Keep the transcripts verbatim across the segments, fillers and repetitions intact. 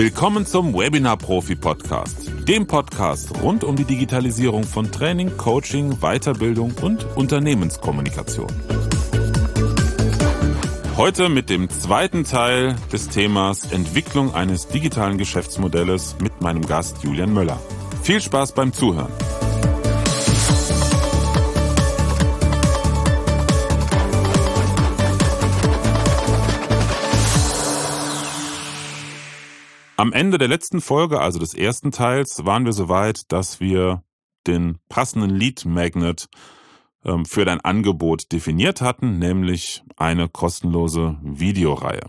Willkommen zum Webinar-Profi-Podcast, dem Podcast rund um die Digitalisierung von Training, Coaching, Weiterbildung und Unternehmenskommunikation. Heute mit dem zweiten Teil des Themas Entwicklung eines digitalen Geschäftsmodells mit meinem Gast Julian Möller. Viel Spaß beim Zuhören. Am Ende der letzten Folge, also des ersten Teils, waren wir soweit, dass wir den passenden Lead Magnet ähm, für dein Angebot definiert hatten, nämlich eine kostenlose Videoreihe.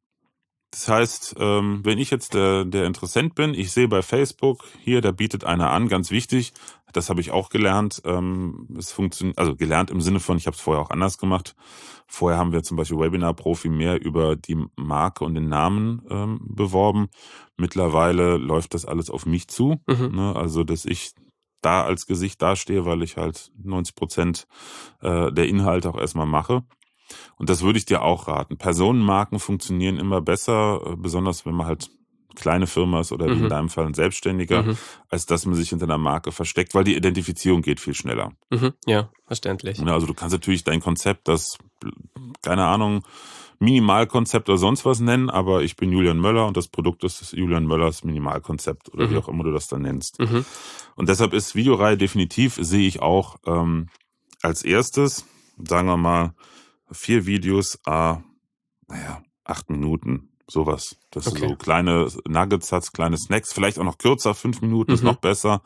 Das heißt, ähm, wenn ich jetzt der, der Interessent bin, ich sehe bei Facebook, hier, da bietet einer an, ganz wichtig, das habe ich auch gelernt, ähm, es funktioniert, also gelernt im Sinne von, ich habe es vorher auch anders gemacht. Vorher haben wir zum Beispiel Webinar Profi mehr über die Marke und den Namen ähm, beworben. Mittlerweile läuft das alles auf mich zu, mhm. ne? Also dass ich da als Gesicht dastehe, weil ich halt neunzig Prozent äh, der Inhalte auch erstmal mache. Und das würde ich dir auch raten. Personenmarken funktionieren immer besser, besonders wenn man halt kleine Firma ist oder mhm. wie in deinem Fall ein Selbstständiger, mhm. als dass man sich hinter einer Marke versteckt, weil die Identifizierung geht viel schneller. Mhm. Ja, verständlich. Also du kannst natürlich dein Konzept, das, keine Ahnung, Minimalkonzept oder sonst was nennen, aber ich bin Julian Möller und das Produkt ist Julian Möllers Minimalkonzept oder mhm. wie auch immer du das dann nennst. Mhm. Und deshalb ist Videoreihe definitiv, sehe ich auch ähm, als erstes, sagen wir mal, vier Videos, ah, naja, acht Minuten, sowas. Das okay. sind so kleine Nuggets, hat kleine Snacks, vielleicht auch noch kürzer, fünf Minuten mhm. ist noch besser.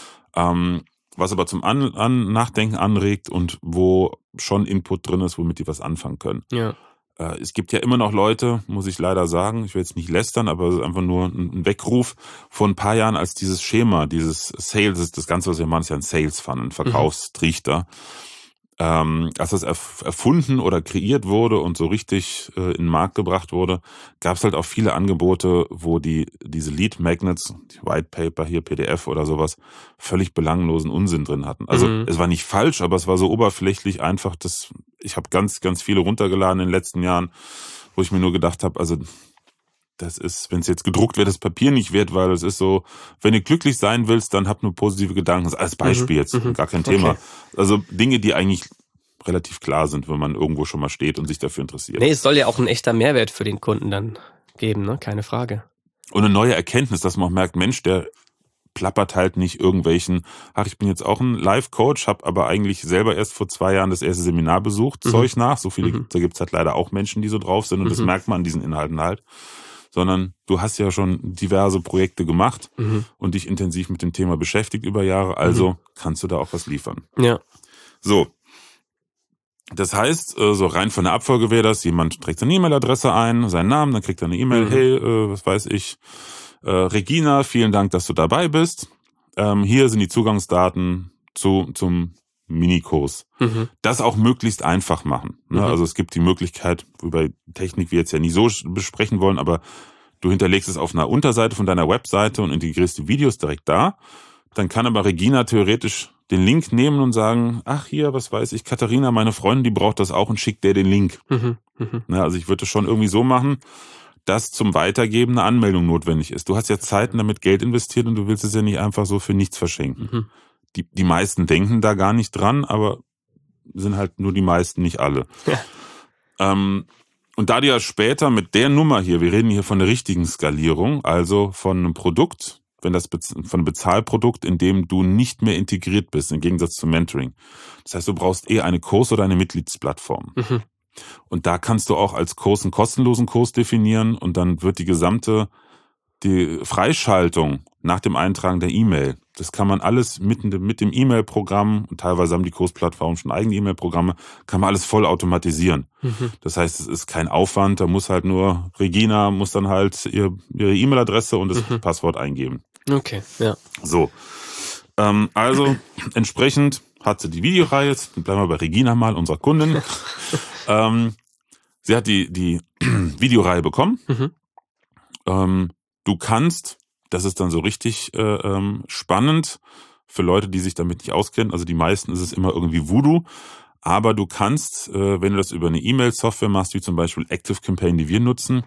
Ähm, was aber zum An- An- Nachdenken anregt und wo schon Input drin ist, womit die was anfangen können. Ja. Äh, es gibt ja immer noch Leute, muss ich leider sagen, ich will jetzt nicht lästern, aber es ist einfach nur ein Weckruf vor ein paar Jahren, als dieses Schema, dieses Sales, das Ganze, was wir machen, ist ja ein Sales-Funnel, ein Verkaufstrichter. Mhm. Ähm, als das erf- erfunden oder kreiert wurde und so richtig äh, in den Markt gebracht wurde, gab es halt auch viele Angebote, wo die diese Lead Magnets, die White Paper hier, P D F oder sowas, völlig belanglosen Unsinn drin hatten. Also mhm. es war nicht falsch, aber es war so oberflächlich einfach, dass ich habe ganz, ganz viele runtergeladen in den letzten Jahren, wo ich mir nur gedacht habe, also das ist, wenn es jetzt gedruckt wird, das Papier nicht wert, weil es ist so, wenn du glücklich sein willst, dann hab nur positive Gedanken. Das ist als Beispiel mhm, jetzt, mhm. gar kein Thema. Okay. Also Dinge, die eigentlich relativ klar sind, wenn man irgendwo schon mal steht und sich dafür interessiert. Nee, es soll ja auch ein echter Mehrwert für den Kunden dann geben, ne? Keine Frage. Und eine neue Erkenntnis, dass man auch merkt, Mensch, der plappert halt nicht irgendwelchen, ach, ich bin jetzt auch ein Life-Coach, habe aber eigentlich selber erst vor zwei Jahren das erste Seminar besucht, mhm. Zeug nach. So viele, mhm. da gibt's halt leider auch Menschen, die so drauf sind und mhm. das merkt man an diesen Inhalten halt. Sondern du hast ja schon diverse Projekte gemacht mhm. und dich intensiv mit dem Thema beschäftigt über Jahre, also mhm. kannst du da auch was liefern. Ja. So, das heißt, so rein von der Abfolge wäre das, jemand trägt seine E-Mail-Adresse ein, seinen Namen, dann kriegt er eine E-Mail, mhm. hey, äh, was weiß ich, äh, Regina, vielen Dank, dass du dabei bist. Ähm, hier sind die Zugangsdaten zu zum Minikurs. Mhm. Das auch möglichst einfach machen. Ne? Mhm. Also es gibt die Möglichkeit, wobei Technik wir jetzt ja nicht so besprechen wollen, aber du hinterlegst es auf einer Unterseite von deiner Webseite und integrierst die Videos direkt da. Dann kann aber Regina theoretisch den Link nehmen und sagen, ach hier, was weiß ich, Katharina, meine Freundin, die braucht das auch und schickt der den Link. Mhm. Mhm. Ne? Also ich würde es schon irgendwie so machen, dass zum Weitergeben eine Anmeldung notwendig ist. Du hast ja Zeit und damit Geld investiert und du willst es ja nicht einfach so für nichts verschenken. Mhm. Die, die meisten denken da gar nicht dran, aber sind halt nur die meisten, nicht alle. Ja. Ähm, und da du ja später mit der Nummer hier, wir reden hier von der richtigen Skalierung, also von einem Produkt, wenn das von einem Bezahlprodukt, in dem du nicht mehr integriert bist, im Gegensatz zum Mentoring. Das heißt, du brauchst eher eine Kurs- oder eine Mitgliedsplattform. Mhm. Und da kannst du auch als Kurs einen kostenlosen Kurs definieren und dann wird die gesamte die Freischaltung nach dem Eintragen der E-Mail, das kann man alles mit, mit dem E-Mail-Programm, und teilweise haben die Kursplattformen schon eigene E-Mail-Programme, kann man alles voll automatisieren. Mhm. Das heißt, es ist kein Aufwand, da muss halt nur, Regina muss dann halt ihr, ihre E-Mail-Adresse und das mhm. Passwort eingeben. Okay, ja. So, ähm, also entsprechend hat sie die Videoreihe, jetzt bleiben wir bei Regina mal, unserer Kundin. ähm, sie hat die, die Videoreihe bekommen. Mhm. Ähm, Du kannst, das ist dann so richtig äh, ähm, spannend für Leute, die sich damit nicht auskennen, also die meisten ist es immer irgendwie Voodoo, aber du kannst, äh, wenn du das über eine E-Mail-Software machst, wie zum Beispiel ActiveCampaign, die wir nutzen,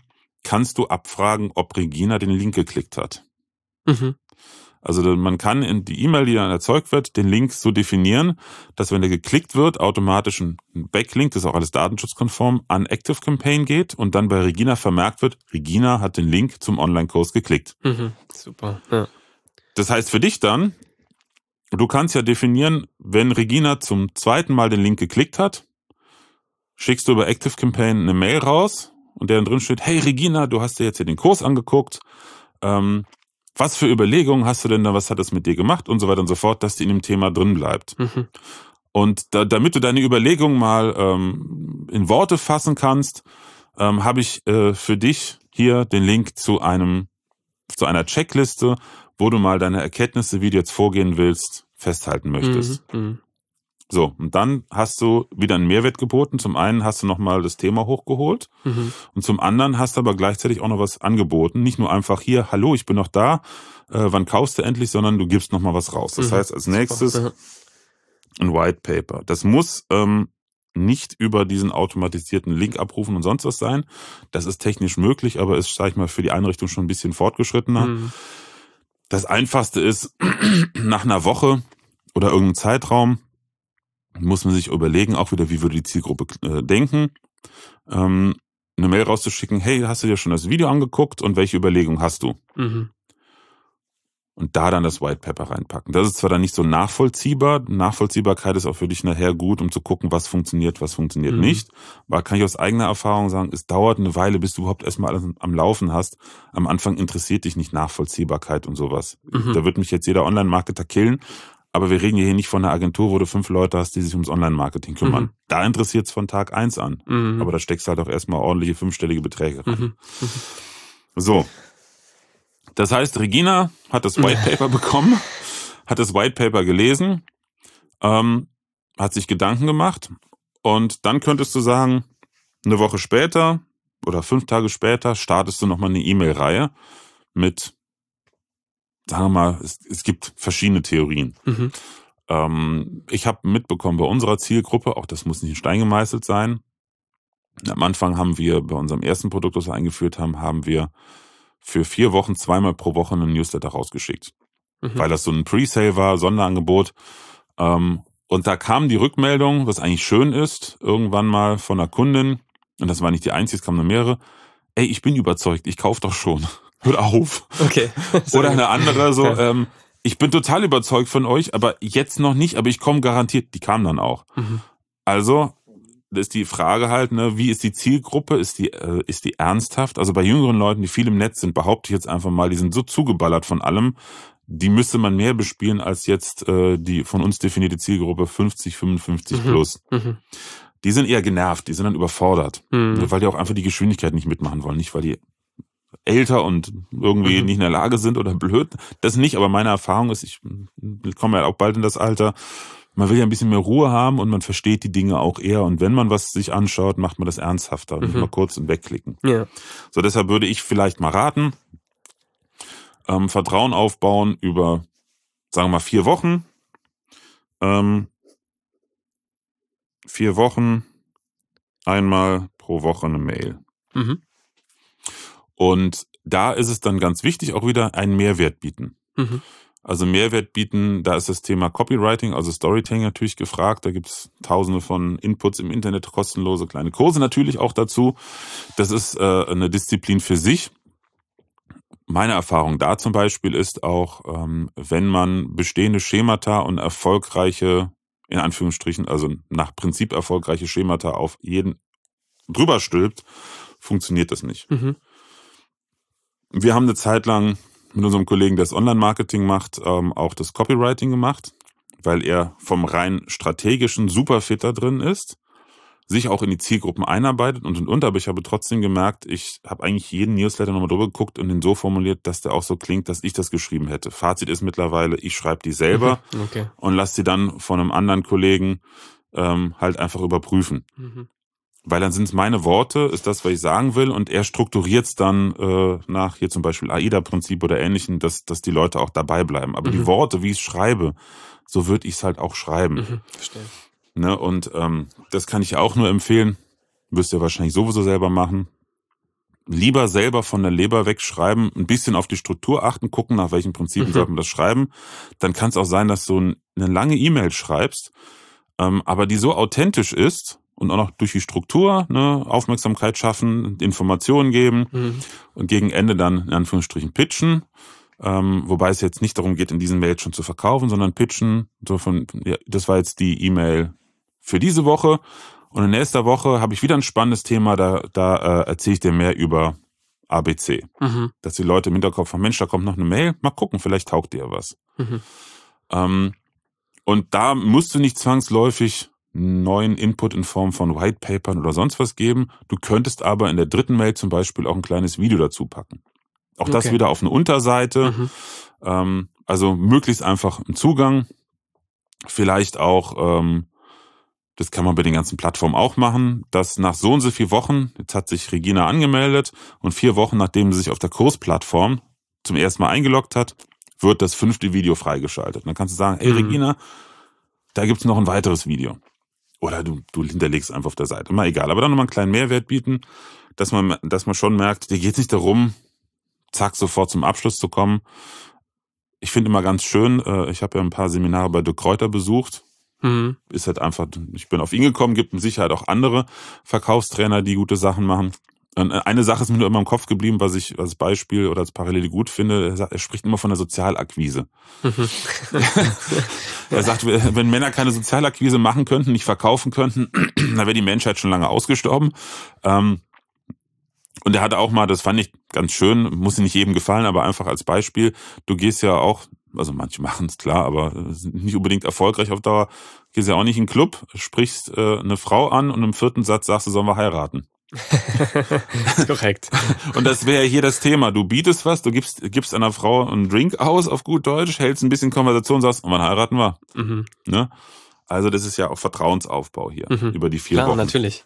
kannst du abfragen, ob Regina den Link geklickt hat. Mhm. Also man kann in die E-Mail, die dann erzeugt wird, den Link so definieren, dass wenn der geklickt wird, automatisch ein Backlink, das ist auch alles datenschutzkonform, an ActiveCampaign geht und dann bei Regina vermerkt wird, Regina hat den Link zum Online-Kurs geklickt. Mhm. Super, ja. Das heißt für dich dann, du kannst ja definieren, wenn Regina zum zweiten Mal den Link geklickt hat, schickst du über ActiveCampaign eine Mail raus und der dann drin steht, hey Regina, du hast dir jetzt hier den Kurs angeguckt, ähm, was für Überlegungen hast du denn da, was hat das mit dir gemacht und so weiter und so fort, dass die in dem Thema drin bleibt. Mhm. Und da, damit du deine Überlegungen mal ähm, in Worte fassen kannst, ähm, habe ich äh, für dich hier den Link zu einem zu einer Checkliste, wo du mal deine Erkenntnisse, wie du jetzt vorgehen willst, festhalten möchtest. Mhm. Mhm. So, und dann hast du wieder einen Mehrwert geboten. Zum einen hast du nochmal das Thema hochgeholt Mhm. und zum anderen hast du aber gleichzeitig auch noch was angeboten. Nicht nur einfach hier, hallo, ich bin noch da, äh, wann kaufst du endlich, sondern du gibst nochmal was raus. Das Mhm. heißt, als nächstes Super. ein White Paper. Das muss ähm, nicht über diesen automatisierten Link abrufen und sonst was sein. Das ist technisch möglich, aber ist, sag ich mal, für die Einrichtung schon ein bisschen fortgeschrittener. Mhm. Das Einfachste ist, nach einer Woche oder irgendeinem Zeitraum muss man sich überlegen, auch wieder, wie würde die Zielgruppe äh, denken, ähm, eine Mail rauszuschicken, hey, hast du dir schon das Video angeguckt und welche Überlegungen hast du? Mhm. Und da dann das White Paper reinpacken. Das ist zwar dann nicht so nachvollziehbar, Nachvollziehbarkeit ist auch für dich nachher gut, um zu gucken, was funktioniert, was funktioniert Mhm. nicht. Aber kann ich aus eigener Erfahrung sagen, es dauert eine Weile, bis du überhaupt erstmal alles am Laufen hast. Am Anfang interessiert dich nicht Nachvollziehbarkeit und sowas. Mhm. Da wird mich jetzt jeder Online-Marketer killen, aber wir reden hier nicht von einer Agentur, wo du fünf Leute hast, die sich ums Online-Marketing kümmern. Mhm. Da interessiert es von Tag eins an. Mhm. Aber da steckst du halt auch erstmal ordentliche fünfstellige Beträge rein. Mhm. Mhm. So. Das heißt, Regina hat das White Paper bekommen, hat das White Paper gelesen, ähm, hat sich Gedanken gemacht und dann könntest du sagen, eine Woche später oder fünf Tage später startest du nochmal eine E-Mail-Reihe mit, sagen wir mal, es, es gibt verschiedene Theorien. Mhm. Ähm, ich habe mitbekommen, bei unserer Zielgruppe, auch das muss nicht in Stein gemeißelt sein, am Anfang haben wir bei unserem ersten Produkt, das wir eingeführt haben, haben wir für vier Wochen zweimal pro Woche einen Newsletter rausgeschickt. Mhm. Weil das so ein Pre-Sale war, Sonderangebot. Ähm, und da kam die Rückmeldung, was eigentlich schön ist, irgendwann mal von einer Kundin, und das war nicht die einzige, es kamen nur mehrere, ey, ich bin überzeugt, ich kaufe doch schon. Hört auf. Okay. Oder eine andere so, ähm, ich bin total überzeugt von euch, aber jetzt noch nicht, aber ich komme garantiert. Die kam dann auch. Mhm. Also das ist die Frage halt, ne, wie ist die Zielgruppe, ist die äh, ist die ernsthaft? Also bei jüngeren Leuten, die viel im Netz sind, behaupte ich jetzt einfach mal, die sind so zugeballert von allem, die müsste man mehr bespielen als jetzt äh, die von uns definierte Zielgruppe fünfzig, fünfundfünfzig Mhm. plus. Mhm. Die sind eher genervt, die sind dann überfordert, Mhm. weil die auch einfach die Geschwindigkeit nicht mitmachen wollen, nicht weil die älter und irgendwie Mhm. nicht in der Lage sind oder blöd. Das nicht, aber meine Erfahrung ist, ich komme ja auch bald in das Alter, man will ja ein bisschen mehr Ruhe haben und man versteht die Dinge auch eher. Und wenn man was sich anschaut, macht man das ernsthafter. Nicht Mhm. mal kurz und wegklicken. Ja. So, deshalb würde ich vielleicht mal raten, ähm, Vertrauen aufbauen über, sagen wir mal, vier Wochen. Ähm, vier Wochen, einmal pro Woche eine Mail. Mhm. Und da ist es dann ganz wichtig, auch wieder einen Mehrwert bieten. Mhm. Also Mehrwert bieten, da ist das Thema Copywriting, also Storytelling natürlich gefragt. Da gibt's tausende von Inputs im Internet, kostenlose kleine Kurse natürlich auch dazu. Das ist äh, eine Disziplin für sich. Meine Erfahrung da zum Beispiel ist auch, ähm, wenn man bestehende Schemata und erfolgreiche, in Anführungsstrichen, also nach Prinzip erfolgreiche Schemata auf jeden drüber stülpt, funktioniert das nicht. Mhm. Wir haben eine Zeit lang mit unserem Kollegen, der das Online-Marketing macht, ähm, auch das Copywriting gemacht, weil er vom rein strategischen super fit da drin ist, sich auch in die Zielgruppen einarbeitet und und und, aber ich habe trotzdem gemerkt, ich habe eigentlich jeden Newsletter nochmal drüber geguckt und den so formuliert, dass der auch so klingt, dass ich das geschrieben hätte. Fazit ist mittlerweile, ich schreibe die selber Mhm. Okay. und lasse sie dann von einem anderen Kollegen ähm, halt einfach überprüfen. Mhm. Weil dann sind es meine Worte, ist das, was ich sagen will, und er strukturiert es dann äh, nach hier zum Beispiel AIDA-Prinzip oder Ähnlichem, dass, dass die Leute auch dabei bleiben. Aber Mhm. die Worte, wie ich es schreibe, so würde ich es halt auch schreiben. Mhm. Verstehe. Ne? Und ähm, das kann ich auch nur empfehlen. Müsst ihr wahrscheinlich sowieso selber machen. lieber selber von der Leber wegschreiben, ein bisschen auf die Struktur achten, gucken, nach welchen Prinzipien mhm. sollte man das schreiben. Dann kann es auch sein, dass du eine lange E-Mail schreibst, ähm, aber die so authentisch ist und auch noch durch die Struktur, ne, Aufmerksamkeit schaffen, Informationen geben mhm. und gegen Ende dann in Anführungsstrichen pitchen. Ähm, wobei es jetzt nicht darum geht, in diesen Mails schon zu verkaufen, sondern pitchen. So von, ja, das war jetzt die E-Mail für diese Woche. Und in nächster Woche habe ich wieder ein spannendes Thema, da, da äh, erzähle ich dir mehr über A B C. Mhm. Dass die Leute im Hinterkopf haben, Mensch, da kommt noch eine Mail, mal gucken, vielleicht taugt dir was. Mhm. Ähm, und da musst du nicht zwangsläufig neuen Input in Form von Whitepapern oder sonst was geben. Du könntest aber in der dritten Mail zum Beispiel auch ein kleines Video dazu packen. Auch okay. Das wieder auf eine Unterseite. Mhm. Ähm, also möglichst einfach einen Zugang. Vielleicht auch, ähm, das kann man bei den ganzen Plattformen auch machen, dass nach so und so vier Wochen, jetzt hat sich Regina angemeldet und vier Wochen, nachdem sie sich auf der Kursplattform zum ersten Mal eingeloggt hat, wird das fünfte Video freigeschaltet. Und dann kannst du sagen, hey mhm. Regina, da gibt's noch ein weiteres Video. Oder du, du hinterlegst einfach auf der Seite. Mal egal. Aber dann nochmal einen kleinen Mehrwert bieten, dass man, dass man schon merkt, dir geht's nicht darum, zack, sofort zum Abschluss zu kommen. Ich finde immer ganz schön, ich habe ja ein paar Seminare bei Dirk Kräuter besucht. Mhm. Ist halt einfach, ich bin auf ihn gekommen, gibt mit Sicherheit auch andere Verkaufstrainer, die gute Sachen machen. Und eine Sache ist mir nur immer im Kopf geblieben, was ich als Beispiel oder als Parallele gut finde. Er, sagt, er spricht immer von der Sozialakquise. Mhm. Er sagt, wenn Männer keine Sozialakquise machen könnten, nicht verkaufen könnten, dann wäre die Menschheit schon lange ausgestorben. Ähm, Und er hatte auch mal, das fand ich ganz schön, muss nicht jedem gefallen, aber einfach als Beispiel, du gehst ja auch, also manche machen es klar, aber sind nicht unbedingt erfolgreich auf Dauer, gehst ja auch nicht in den Club, sprichst äh, eine Frau an und im vierten Satz sagst du, sollen wir heiraten. Korrekt. Und das wäre hier das Thema. Du bietest was, du gibst, gibst einer Frau einen Drink aus, auf gut Deutsch, hältst ein bisschen Konversation, sagst, und wann heiraten wir? Mhm. Ne? Also das ist ja auch Vertrauensaufbau hier, mhm. über die vier Klar, Wochen. Natürlich.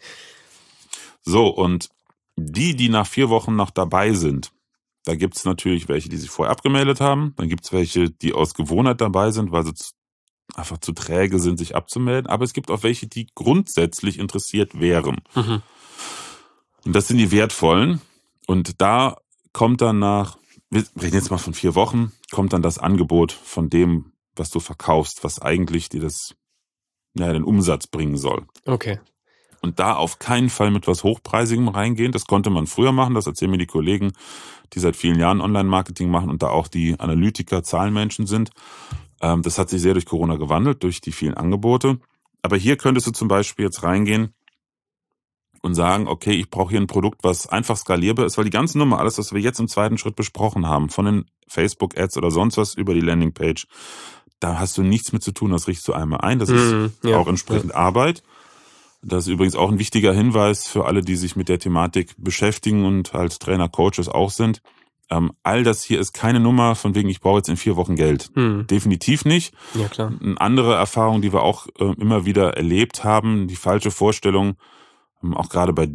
So, und die, die nach vier Wochen noch dabei sind, da gibt's natürlich welche, die sich vorher abgemeldet haben. Dann gibt's welche, die aus Gewohnheit dabei sind, weil sie zu, einfach zu träge sind, sich abzumelden. Aber es gibt auch welche, die grundsätzlich interessiert wären. Mhm. Und das sind die wertvollen. Und da kommt dann nach, wir reden jetzt mal von vier Wochen, kommt dann das Angebot von dem, was du verkaufst, was eigentlich dir das, ja, den Umsatz bringen soll. Okay. Und da auf keinen Fall mit was Hochpreisigem reingehen. Das konnte man früher machen, das erzählen mir die Kollegen, die seit vielen Jahren Online-Marketing machen und da auch die Analytiker, Zahlenmenschen sind. Das hat sich sehr durch Corona gewandelt, durch die vielen Angebote. Aber hier könntest du zum Beispiel jetzt reingehen und sagen, okay, ich brauche hier ein Produkt, was einfach skalierbar ist, weil die ganze Nummer, alles, was wir jetzt im zweiten Schritt besprochen haben, von den Facebook-Ads oder sonst was über die Landingpage, da hast du nichts mit zu tun, das richtest du einmal ein. Das mhm, ist ja, auch entsprechend ja. Arbeit. Das ist übrigens auch ein wichtiger Hinweis für alle, die sich mit der Thematik beschäftigen und als Trainer, Coaches auch sind. Ähm, all das hier ist keine Nummer von wegen, ich brauche jetzt in vier Wochen Geld. Hm. Definitiv nicht. Ja, klar. Eine andere Erfahrung, die wir auch äh, immer wieder erlebt haben, die falsche Vorstellung, ähm, auch gerade bei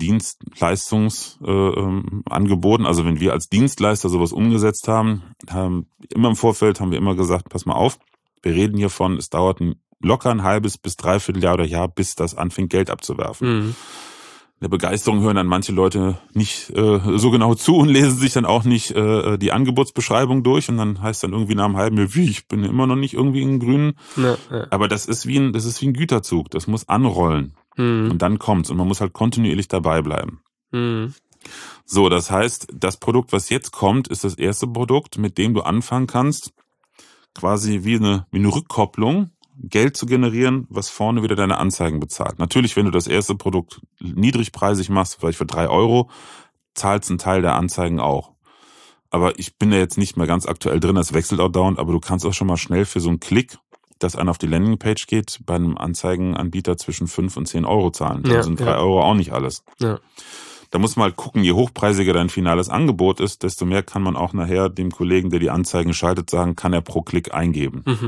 Dienstleistungsangeboten, äh, also wenn wir als Dienstleister sowas umgesetzt haben, haben, immer im Vorfeld haben wir immer gesagt, pass mal auf, wir reden hier von, es dauert ein locker ein halbes bis dreiviertel Jahr oder Jahr, bis das anfängt, Geld abzuwerfen. Mhm. In der Begeisterung hören dann manche Leute nicht äh, so genau zu und lesen sich dann auch nicht äh, die Angebotsbeschreibung durch und dann heißt dann irgendwie nach einem halben Jahr, wie, ich bin immer noch nicht irgendwie in Grünen. Ja, ja. Aber das ist wie ein, das ist wie ein Güterzug, das muss anrollen. Mhm. Und dann kommt's und man muss halt kontinuierlich dabei bleiben. Mhm. So, das heißt, das Produkt, was jetzt kommt, ist das erste Produkt, mit dem du anfangen kannst, quasi wie eine, wie eine Rückkopplung, Geld zu generieren, was vorne wieder deine Anzeigen bezahlt. Natürlich, wenn du das erste Produkt niedrigpreisig machst, vielleicht für drei Euro, zahlst einen Teil der Anzeigen auch. Aber ich bin da jetzt nicht mehr ganz aktuell drin, das wechselt auch dauernd, aber du kannst auch schon mal schnell für so einen Klick, dass einer auf die Landingpage geht, bei einem Anzeigenanbieter zwischen fünf und zehn Euro zahlen. Dann ja, sind drei ja. Euro auch nicht alles. Ja. Da muss man halt gucken, je hochpreisiger dein finales Angebot ist, desto mehr kann man auch nachher dem Kollegen, der die Anzeigen schaltet, sagen, kann er pro Klick eingeben. Mhm.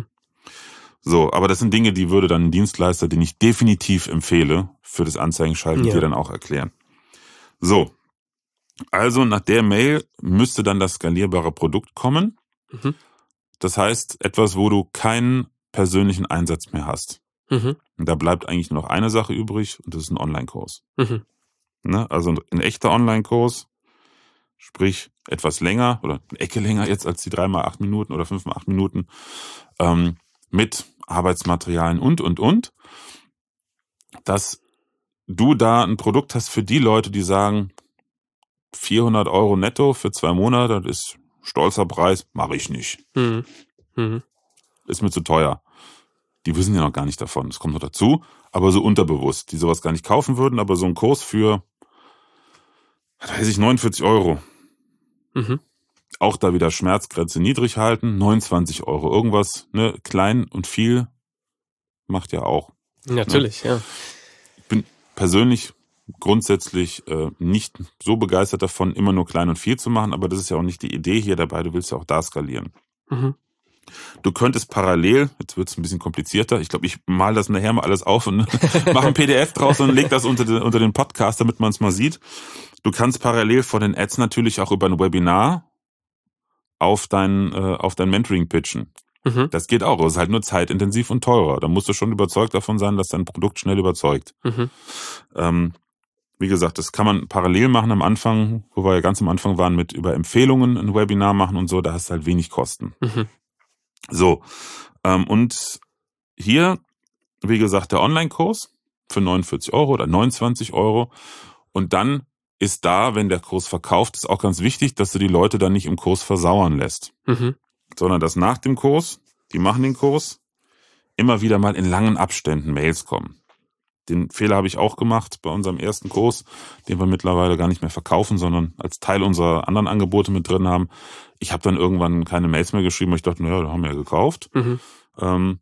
So, aber das sind Dinge, die würde dann ein Dienstleister, den ich definitiv empfehle, für das Anzeigenschalten ja. dir dann auch erklären. So, also nach der Mail müsste dann das skalierbare Produkt kommen. Mhm. Das heißt, etwas, wo du keinen persönlichen Einsatz mehr hast. Mhm. Und da bleibt eigentlich nur noch eine Sache übrig und das ist ein Online-Kurs. Mhm. Ne? Also ein echter Online-Kurs, sprich etwas länger oder eine Ecke länger jetzt als die drei mal acht Minuten oder fünf mal acht Minuten, ähm, mit Arbeitsmaterialien und, und, und, dass du da ein Produkt hast für die Leute, die sagen, vierhundert Euro netto für zwei Monate, das ist stolzer Preis, mache ich nicht. Mhm. Mhm. Ist mir zu teuer. Die wissen ja noch gar nicht davon, das kommt noch dazu, aber so unterbewusst, die sowas gar nicht kaufen würden, aber so ein Kurs für, weiß ich, neunundvierzig Euro. Mhm. Auch da wieder Schmerzgrenze niedrig halten, neunundzwanzig Euro, irgendwas, ne, klein und viel macht ja auch. Natürlich, ne? ja. Ich bin persönlich grundsätzlich äh, nicht so begeistert davon, immer nur klein und viel zu machen, aber das ist ja auch nicht die Idee hier dabei, du willst ja auch da skalieren. Mhm. Du könntest parallel, jetzt wird es ein bisschen komplizierter, ich glaube, ich mal das nachher mal alles auf und mache ein P D F draus und leg das unter den, unter den Podcast, damit man es mal sieht. Du kannst parallel von den Ads natürlich auch über ein Webinar auf dein, äh, auf dein Mentoring pitchen. Mhm. Das geht auch, es ist halt nur zeitintensiv und teurer. Da musst du schon überzeugt davon sein, dass dein Produkt schnell überzeugt. Mhm. Ähm, wie gesagt, das kann man parallel machen am Anfang, wo wir ja ganz am Anfang waren, mit über Empfehlungen ein Webinar machen und so, da hast du halt wenig Kosten. Mhm. So, ähm, und hier, wie gesagt, der Online-Kurs für neunundvierzig Euro oder neunundzwanzig Euro. Und dann ist da, wenn der Kurs verkauft ist, auch ganz wichtig, dass du die Leute dann nicht im Kurs versauern lässt. Mhm. Sondern dass nach dem Kurs, die machen den Kurs, immer wieder mal in langen Abständen Mails kommen. Den Fehler habe ich auch gemacht bei unserem ersten Kurs, den wir mittlerweile gar nicht mehr verkaufen, sondern als Teil unserer anderen Angebote mit drin haben. Ich habe dann irgendwann keine Mails mehr geschrieben, weil ich dachte, naja, da haben wir ja gekauft. Mhm. Ähm,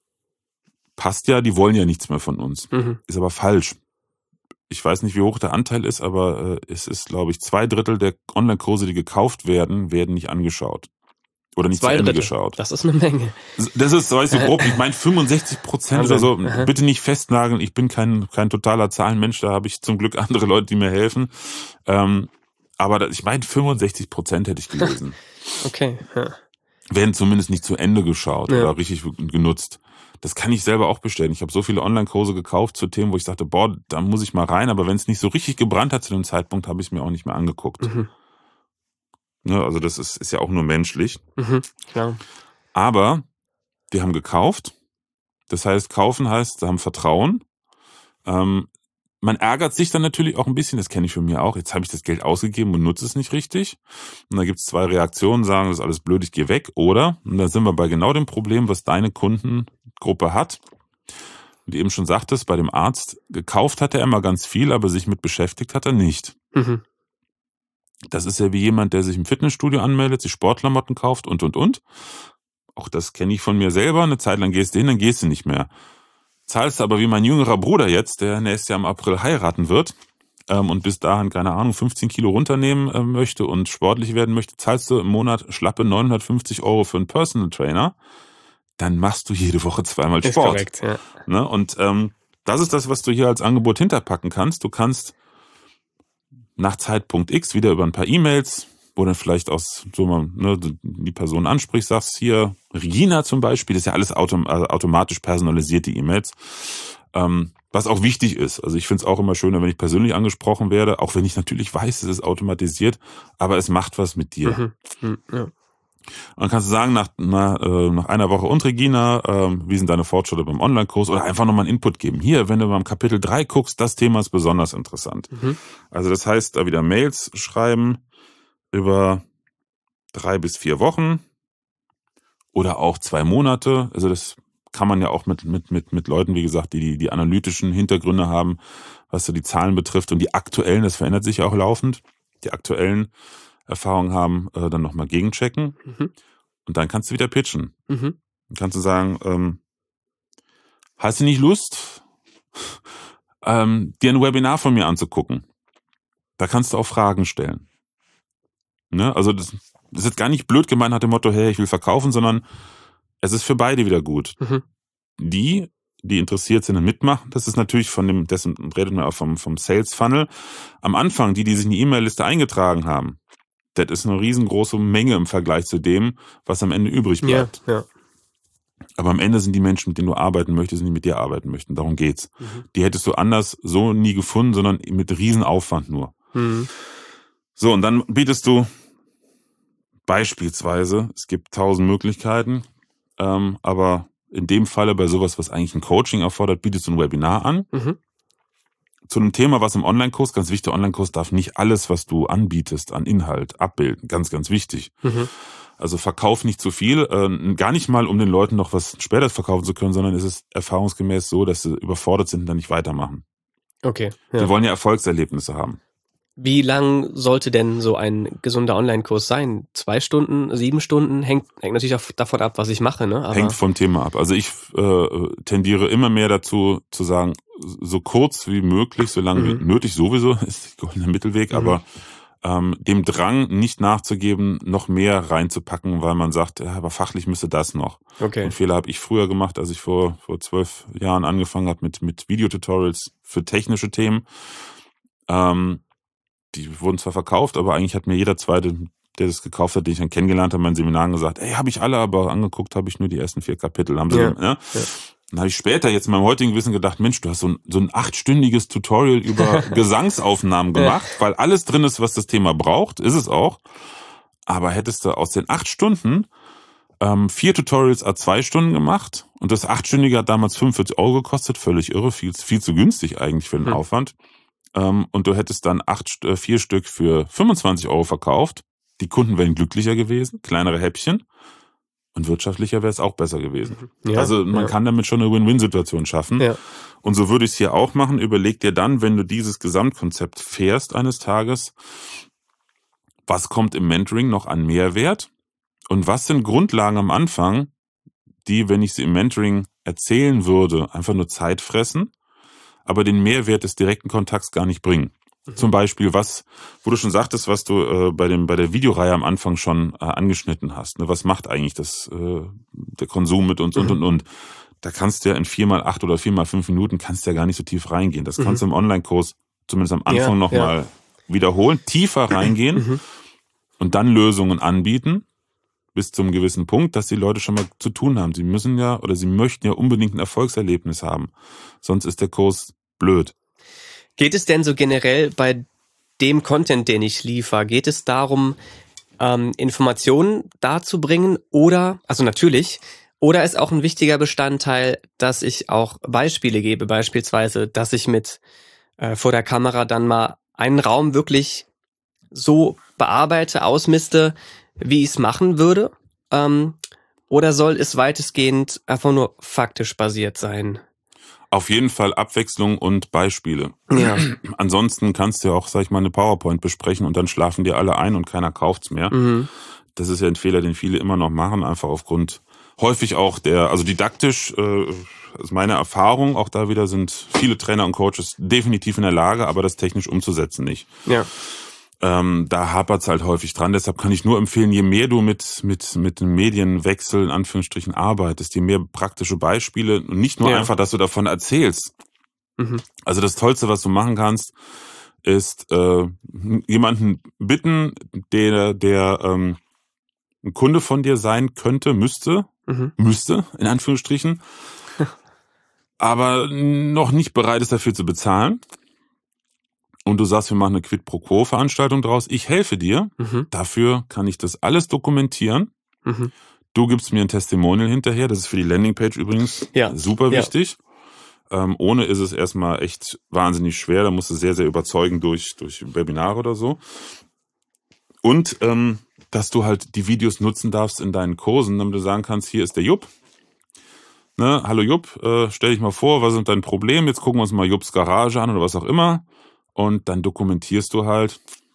passt ja, die wollen ja nichts mehr von uns. Mhm. Ist aber falsch. Ich weiß nicht, wie hoch der Anteil ist, aber äh, es ist, glaube ich, zwei Drittel der Online-Kurse, die gekauft werden, werden nicht angeschaut. Oder nicht Zwei zu Ende Drittel. geschaut. Das ist eine Menge. Das ist, weißt du, grob, ich meine fünfundsechzig Prozent oder so. Aha. Bitte nicht festnageln, ich bin kein kein totaler Zahlenmensch, da habe ich zum Glück andere Leute, die mir helfen. Ähm, aber das, ich meine fünfundsechzig Prozent hätte ich gelesen. Okay. Ja. Werden zumindest nicht zu Ende geschaut Ja. oder richtig genutzt. Das kann ich selber auch bestellen. Ich habe so viele Online-Kurse gekauft zu Themen, wo ich dachte, boah, da muss ich mal rein. Aber wenn es nicht so richtig gebrannt hat zu dem Zeitpunkt, habe ich es mir auch nicht mehr angeguckt. Mhm. Ne, also das ist, ist ja auch nur menschlich. Mhm. Klar. Aber die haben gekauft. Das heißt, kaufen heißt, sie haben Vertrauen. Ähm, man ärgert sich dann natürlich auch ein bisschen, das kenne ich von mir auch. Jetzt habe ich das Geld ausgegeben und nutze es nicht richtig. Und da gibt es zwei Reaktionen, sagen, das ist alles blöd, ich gehe weg. Oder, und da sind wir bei genau dem Problem, was deine Kundengruppe hat. Und eben schon sagtest, bei dem Arzt, gekauft hat er immer ganz viel, aber sich mit beschäftigt hat er nicht. Mhm. Das ist ja wie jemand, der sich im Fitnessstudio anmeldet, sich Sportklamotten kauft und, und, und. Auch das kenne ich von mir selber. Eine Zeit lang gehst du hin, dann gehst du nicht mehr. Zahlst aber wie mein jüngerer Bruder jetzt, der nächstes Jahr im April heiraten wird ähm, und bis dahin, keine Ahnung, fünfzehn Kilo runternehmen äh, möchte und sportlich werden möchte, zahlst du im Monat schlappe neunhundertfünfzig Euro für einen Personal Trainer. Dann machst du jede Woche zweimal Ist Sport. korrekt, ja. Ne? Und ähm, das ist das, was du hier als Angebot hinterpacken kannst. Du kannst nach Zeitpunkt X wieder über ein paar E-Mails, wo dann vielleicht aus so mal ne, die Person ansprichst, sagst hier, Regina zum Beispiel, das ist ja alles autom also automatisch personalisierte E-Mails, ähm, was auch wichtig ist. Also ich finde es auch immer schöner, wenn ich persönlich angesprochen werde, auch wenn ich natürlich weiß, es ist automatisiert, aber es macht was mit dir. Mhm. Mhm. Ja. Und dann kannst du sagen, nach, na, äh, nach einer Woche und Regina, ähm, wie sind deine Fortschritte beim Online-Kurs oder einfach nochmal einen Input geben. Hier, wenn du beim Kapitel drei guckst, das Thema ist besonders interessant. Mhm. Also das heißt, da wieder Mails schreiben über drei bis vier Wochen oder auch zwei Monate. Also das kann man ja auch mit, mit, mit, mit Leuten, wie gesagt, die, die die analytischen Hintergründe haben, was so die Zahlen betrifft und die aktuellen, das verändert sich ja auch laufend, die aktuellen Erfahrungen haben, äh, dann nochmal gegenchecken. Mhm. Und dann kannst du wieder pitchen. Mhm. Dann kannst du sagen, ähm, hast du nicht Lust, ähm, dir ein Webinar von mir anzugucken? Da kannst du auch Fragen stellen. Ne? Also das, das ist jetzt gar nicht blöd gemeint nach dem Motto, hey, ich will verkaufen, sondern es ist für beide wieder gut. Mhm. Die, die interessiert sind und mitmachen, das ist natürlich von dem, dessen redet man auch vom, vom Sales Funnel. Am Anfang, die, die sich in die E-Mail-Liste eingetragen haben, das ist eine riesengroße Menge im Vergleich zu dem, was am Ende übrig bleibt. Ja, ja. Aber am Ende sind die Menschen, mit denen du arbeiten möchtest, die mit dir arbeiten möchten. Darum geht's. Mhm. Die hättest du anders so nie gefunden, sondern mit Riesenaufwand nur. Mhm. So, und dann bietest du beispielsweise, es gibt tausend Möglichkeiten, ähm, aber in dem Falle bei sowas, was eigentlich ein Coaching erfordert, bietest du ein Webinar an. Mhm. Zu einem Thema, was im Online-Kurs, ganz wichtig, der Online-Kurs darf nicht alles, was du anbietest, an Inhalt abbilden. Ganz, ganz wichtig. Mhm. Also verkauf nicht zu viel, äh, gar nicht mal, um den Leuten noch was später verkaufen zu können, sondern es ist erfahrungsgemäß so, dass sie überfordert sind und dann nicht weitermachen. Okay. Ja. Die wollen ja Erfolgserlebnisse haben. Wie lang sollte denn so ein gesunder Online-Kurs sein? Zwei Stunden, sieben Stunden? Hängt, hängt natürlich auch davon ab, was ich mache, ne? Aber Hängt vom Thema ab. Also ich äh, tendiere immer mehr dazu, zu sagen, so kurz wie möglich, so lange Mhm. wie nötig sowieso, ist der goldene Mittelweg, Mhm. aber ähm, dem Drang nicht nachzugeben, noch mehr reinzupacken, weil man sagt, ja, aber fachlich müsste das noch. Okay. Den Fehler habe ich früher gemacht, als ich vor vor zwölf Jahren angefangen habe mit mit Videotutorials für technische Themen. Ähm, die wurden zwar verkauft, aber eigentlich hat mir jeder Zweite, der das gekauft hat, den ich dann kennengelernt habe, in meinen Seminaren gesagt, ey, habe ich alle, aber angeguckt habe ich nur die ersten vier Kapitel. Haben sie, Ja. ja? Ja. Dann habe ich später jetzt in meinem heutigen Wissen gedacht, Mensch, du hast so ein, so ein achtstündiges Tutorial über Gesangsaufnahmen gemacht, weil alles drin ist, was das Thema braucht, ist es auch. Aber hättest du aus den acht Stunden ähm, vier Tutorials à zwei Stunden gemacht und das achtstündige hat damals fünfundvierzig Euro gekostet, völlig irre, viel, viel zu günstig eigentlich für den Hm. Aufwand. Ähm, und du hättest dann acht, äh, vier Stück für fünfundzwanzig Euro verkauft. Die Kunden wären glücklicher gewesen, kleinere Häppchen. Und wirtschaftlicher wäre es auch besser gewesen. Ja, also man ja. kann damit schon eine Win-Win-Situation schaffen. Ja. Und so würde ich es hier auch machen. Überleg dir dann, wenn du dieses Gesamtkonzept fährst eines Tages, was kommt im Mentoring noch an Mehrwert? Und was sind Grundlagen am Anfang, die, wenn ich sie im Mentoring erzählen würde, einfach nur Zeit fressen, aber den Mehrwert des direkten Kontakts gar nicht bringen? Mhm. Zum Beispiel, was, wo du schon sagtest, was du äh, bei dem bei der Videoreihe am Anfang schon äh, angeschnitten hast. Ne? Was macht eigentlich das äh, der Konsum mit uns Mhm. und und und? Da kannst du ja in vier mal acht oder vier mal fünf Minuten kannst du ja gar nicht so tief reingehen. Das Mhm. kannst du im Online-Kurs zumindest am Anfang Ja, nochmal ja. wiederholen, tiefer reingehen Mhm. und dann Lösungen anbieten bis zum gewissen Punkt, dass die Leute schon mal zu tun haben. Sie müssen ja oder sie möchten ja unbedingt ein Erfolgserlebnis haben. Sonst ist der Kurs blöd. Geht es denn so generell bei dem Content, den ich liefere, geht es darum, ähm, Informationen darzubringen oder, also natürlich, oder ist auch ein wichtiger Bestandteil, dass ich auch Beispiele gebe, beispielsweise, dass ich mit äh, vor der Kamera dann mal einen Raum wirklich so bearbeite, ausmiste, wie ich es machen würde? Ähm, oder soll es weitestgehend einfach nur faktisch basiert sein? Auf jeden Fall Abwechslung und Beispiele. Ja. Ansonsten kannst du ja auch, sag ich mal, eine PowerPoint besprechen und dann schlafen dir alle ein und keiner kauft's mehr. Mhm. Das ist ja ein Fehler, den viele immer noch machen, einfach aufgrund häufig auch der, also didaktisch, äh, ist meine Erfahrung, auch da wieder sind viele Trainer und Coaches definitiv in der Lage, aber das technisch umzusetzen nicht. Ja. Ähm, da hapert's halt häufig dran. Deshalb kann ich nur empfehlen, je mehr du mit mit mit dem Medienwechsel in Anführungsstrichen arbeitest, je mehr praktische Beispiele und nicht nur Ja. einfach, dass du davon erzählst. Mhm. Also das Tollste, was du machen kannst, ist äh, jemanden bitten, der der ähm, ein Kunde von dir sein könnte, müsste, Mhm. müsste in Anführungsstrichen, aber noch nicht bereit ist dafür zu bezahlen. Und du sagst, wir machen eine Quid-pro-Quo-Veranstaltung draus. Ich helfe dir. Mhm. Dafür kann ich das alles dokumentieren. Mhm. Du gibst mir ein Testimonial hinterher. Das ist für die Landingpage übrigens Ja. super Ja. wichtig. Ähm, ohne ist es erstmal echt wahnsinnig schwer. Da musst du sehr, sehr überzeugen durch, durch Webinare oder so. Und ähm, dass du halt die Videos nutzen darfst in deinen Kursen, damit du sagen kannst, hier ist der Jupp. Ne? Hallo Jupp, äh, stell dich mal vor, was sind deine Probleme? Jetzt gucken wir uns mal Jupps Garage an oder was auch immer. Und dann dokumentierst du halt,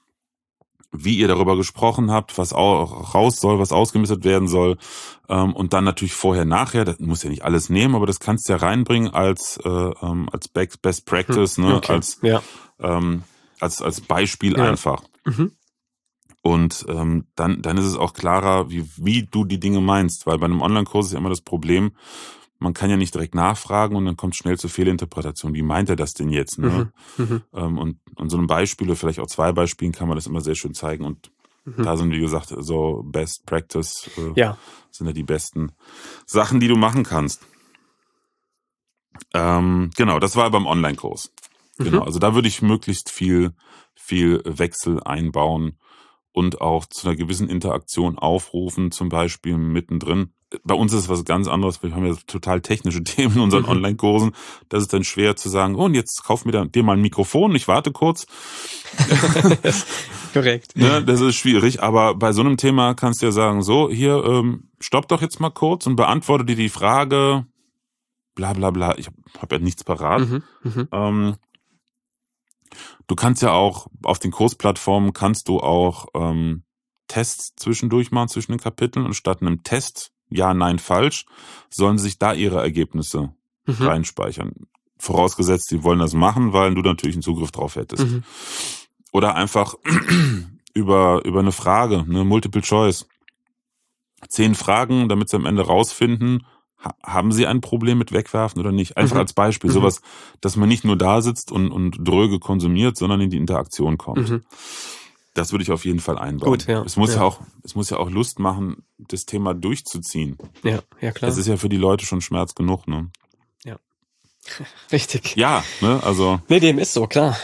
wie ihr darüber gesprochen habt, was auch raus soll, was ausgemistet werden soll. Ähm, und dann natürlich vorher, nachher, das muss ja nicht alles nehmen, aber das kannst du ja reinbringen als, äh, ähm, als Best Practice, ne? Okay. als, Ja. ähm, als, als Beispiel Ja. einfach. Mhm. Und ähm, dann, dann ist es auch klarer, wie, wie du die Dinge meinst. Weil bei einem Online-Kurs ist ja immer das Problem, man kann ja nicht direkt nachfragen und dann kommt schnell zur Fehlinterpretation. Wie meint er das denn jetzt? Ne? Mhm. Mhm. Ähm, und an so einem Beispiel oder vielleicht auch zwei Beispielen kann man das immer sehr schön zeigen. Und Mhm. da sind, wie gesagt, so Best Practice äh, Ja. sind ja die besten Sachen, die du machen kannst. Ähm, genau, das war beim Online-Kurs. Genau, Mhm. also da würde ich möglichst viel, viel Wechsel einbauen und auch zu einer gewissen Interaktion aufrufen, zum Beispiel mittendrin. Bei uns ist es was ganz anderes, wir haben ja total technische Themen in unseren Mhm. Online-Kursen. Das ist dann schwer zu sagen, oh, und jetzt kauf mir da, dir mal ein Mikrofon, ich warte kurz. Korrekt. Ne, das ist schwierig, aber bei so einem Thema kannst du ja sagen, so, hier, ähm, stopp doch jetzt mal kurz und beantworte dir die Frage, bla bla bla, ich habe hab ja nichts parat. Mhm. Mhm. Ähm, du kannst ja auch, auf den Kursplattformen kannst du auch ähm, Tests zwischendurch machen, zwischen den Kapiteln, und statt einem Test, ja, nein, falsch, sollen sich da ihre Ergebnisse Mhm. reinspeichern. Vorausgesetzt, sie wollen das machen, weil du natürlich einen Zugriff drauf hättest. Mhm. Oder einfach über, über eine Frage, eine Multiple Choice. Zehn Fragen, damit sie am Ende rausfinden, ha- haben sie ein Problem mit Wegwerfen oder nicht. Einfach Mhm. als Beispiel. Mhm. Sowas, dass man nicht nur da sitzt und, und dröge konsumiert, sondern in die Interaktion kommt. Mhm. Das würde ich auf jeden Fall einbauen. Gut, ja. Es muss ja. Ja. auch, es muss ja auch Lust machen, das Thema durchzuziehen. Ja, ja klar. Es ist ja für die Leute schon Schmerz genug, ne? Richtig. Ja, ne, also. Nee, dem ist so, klar.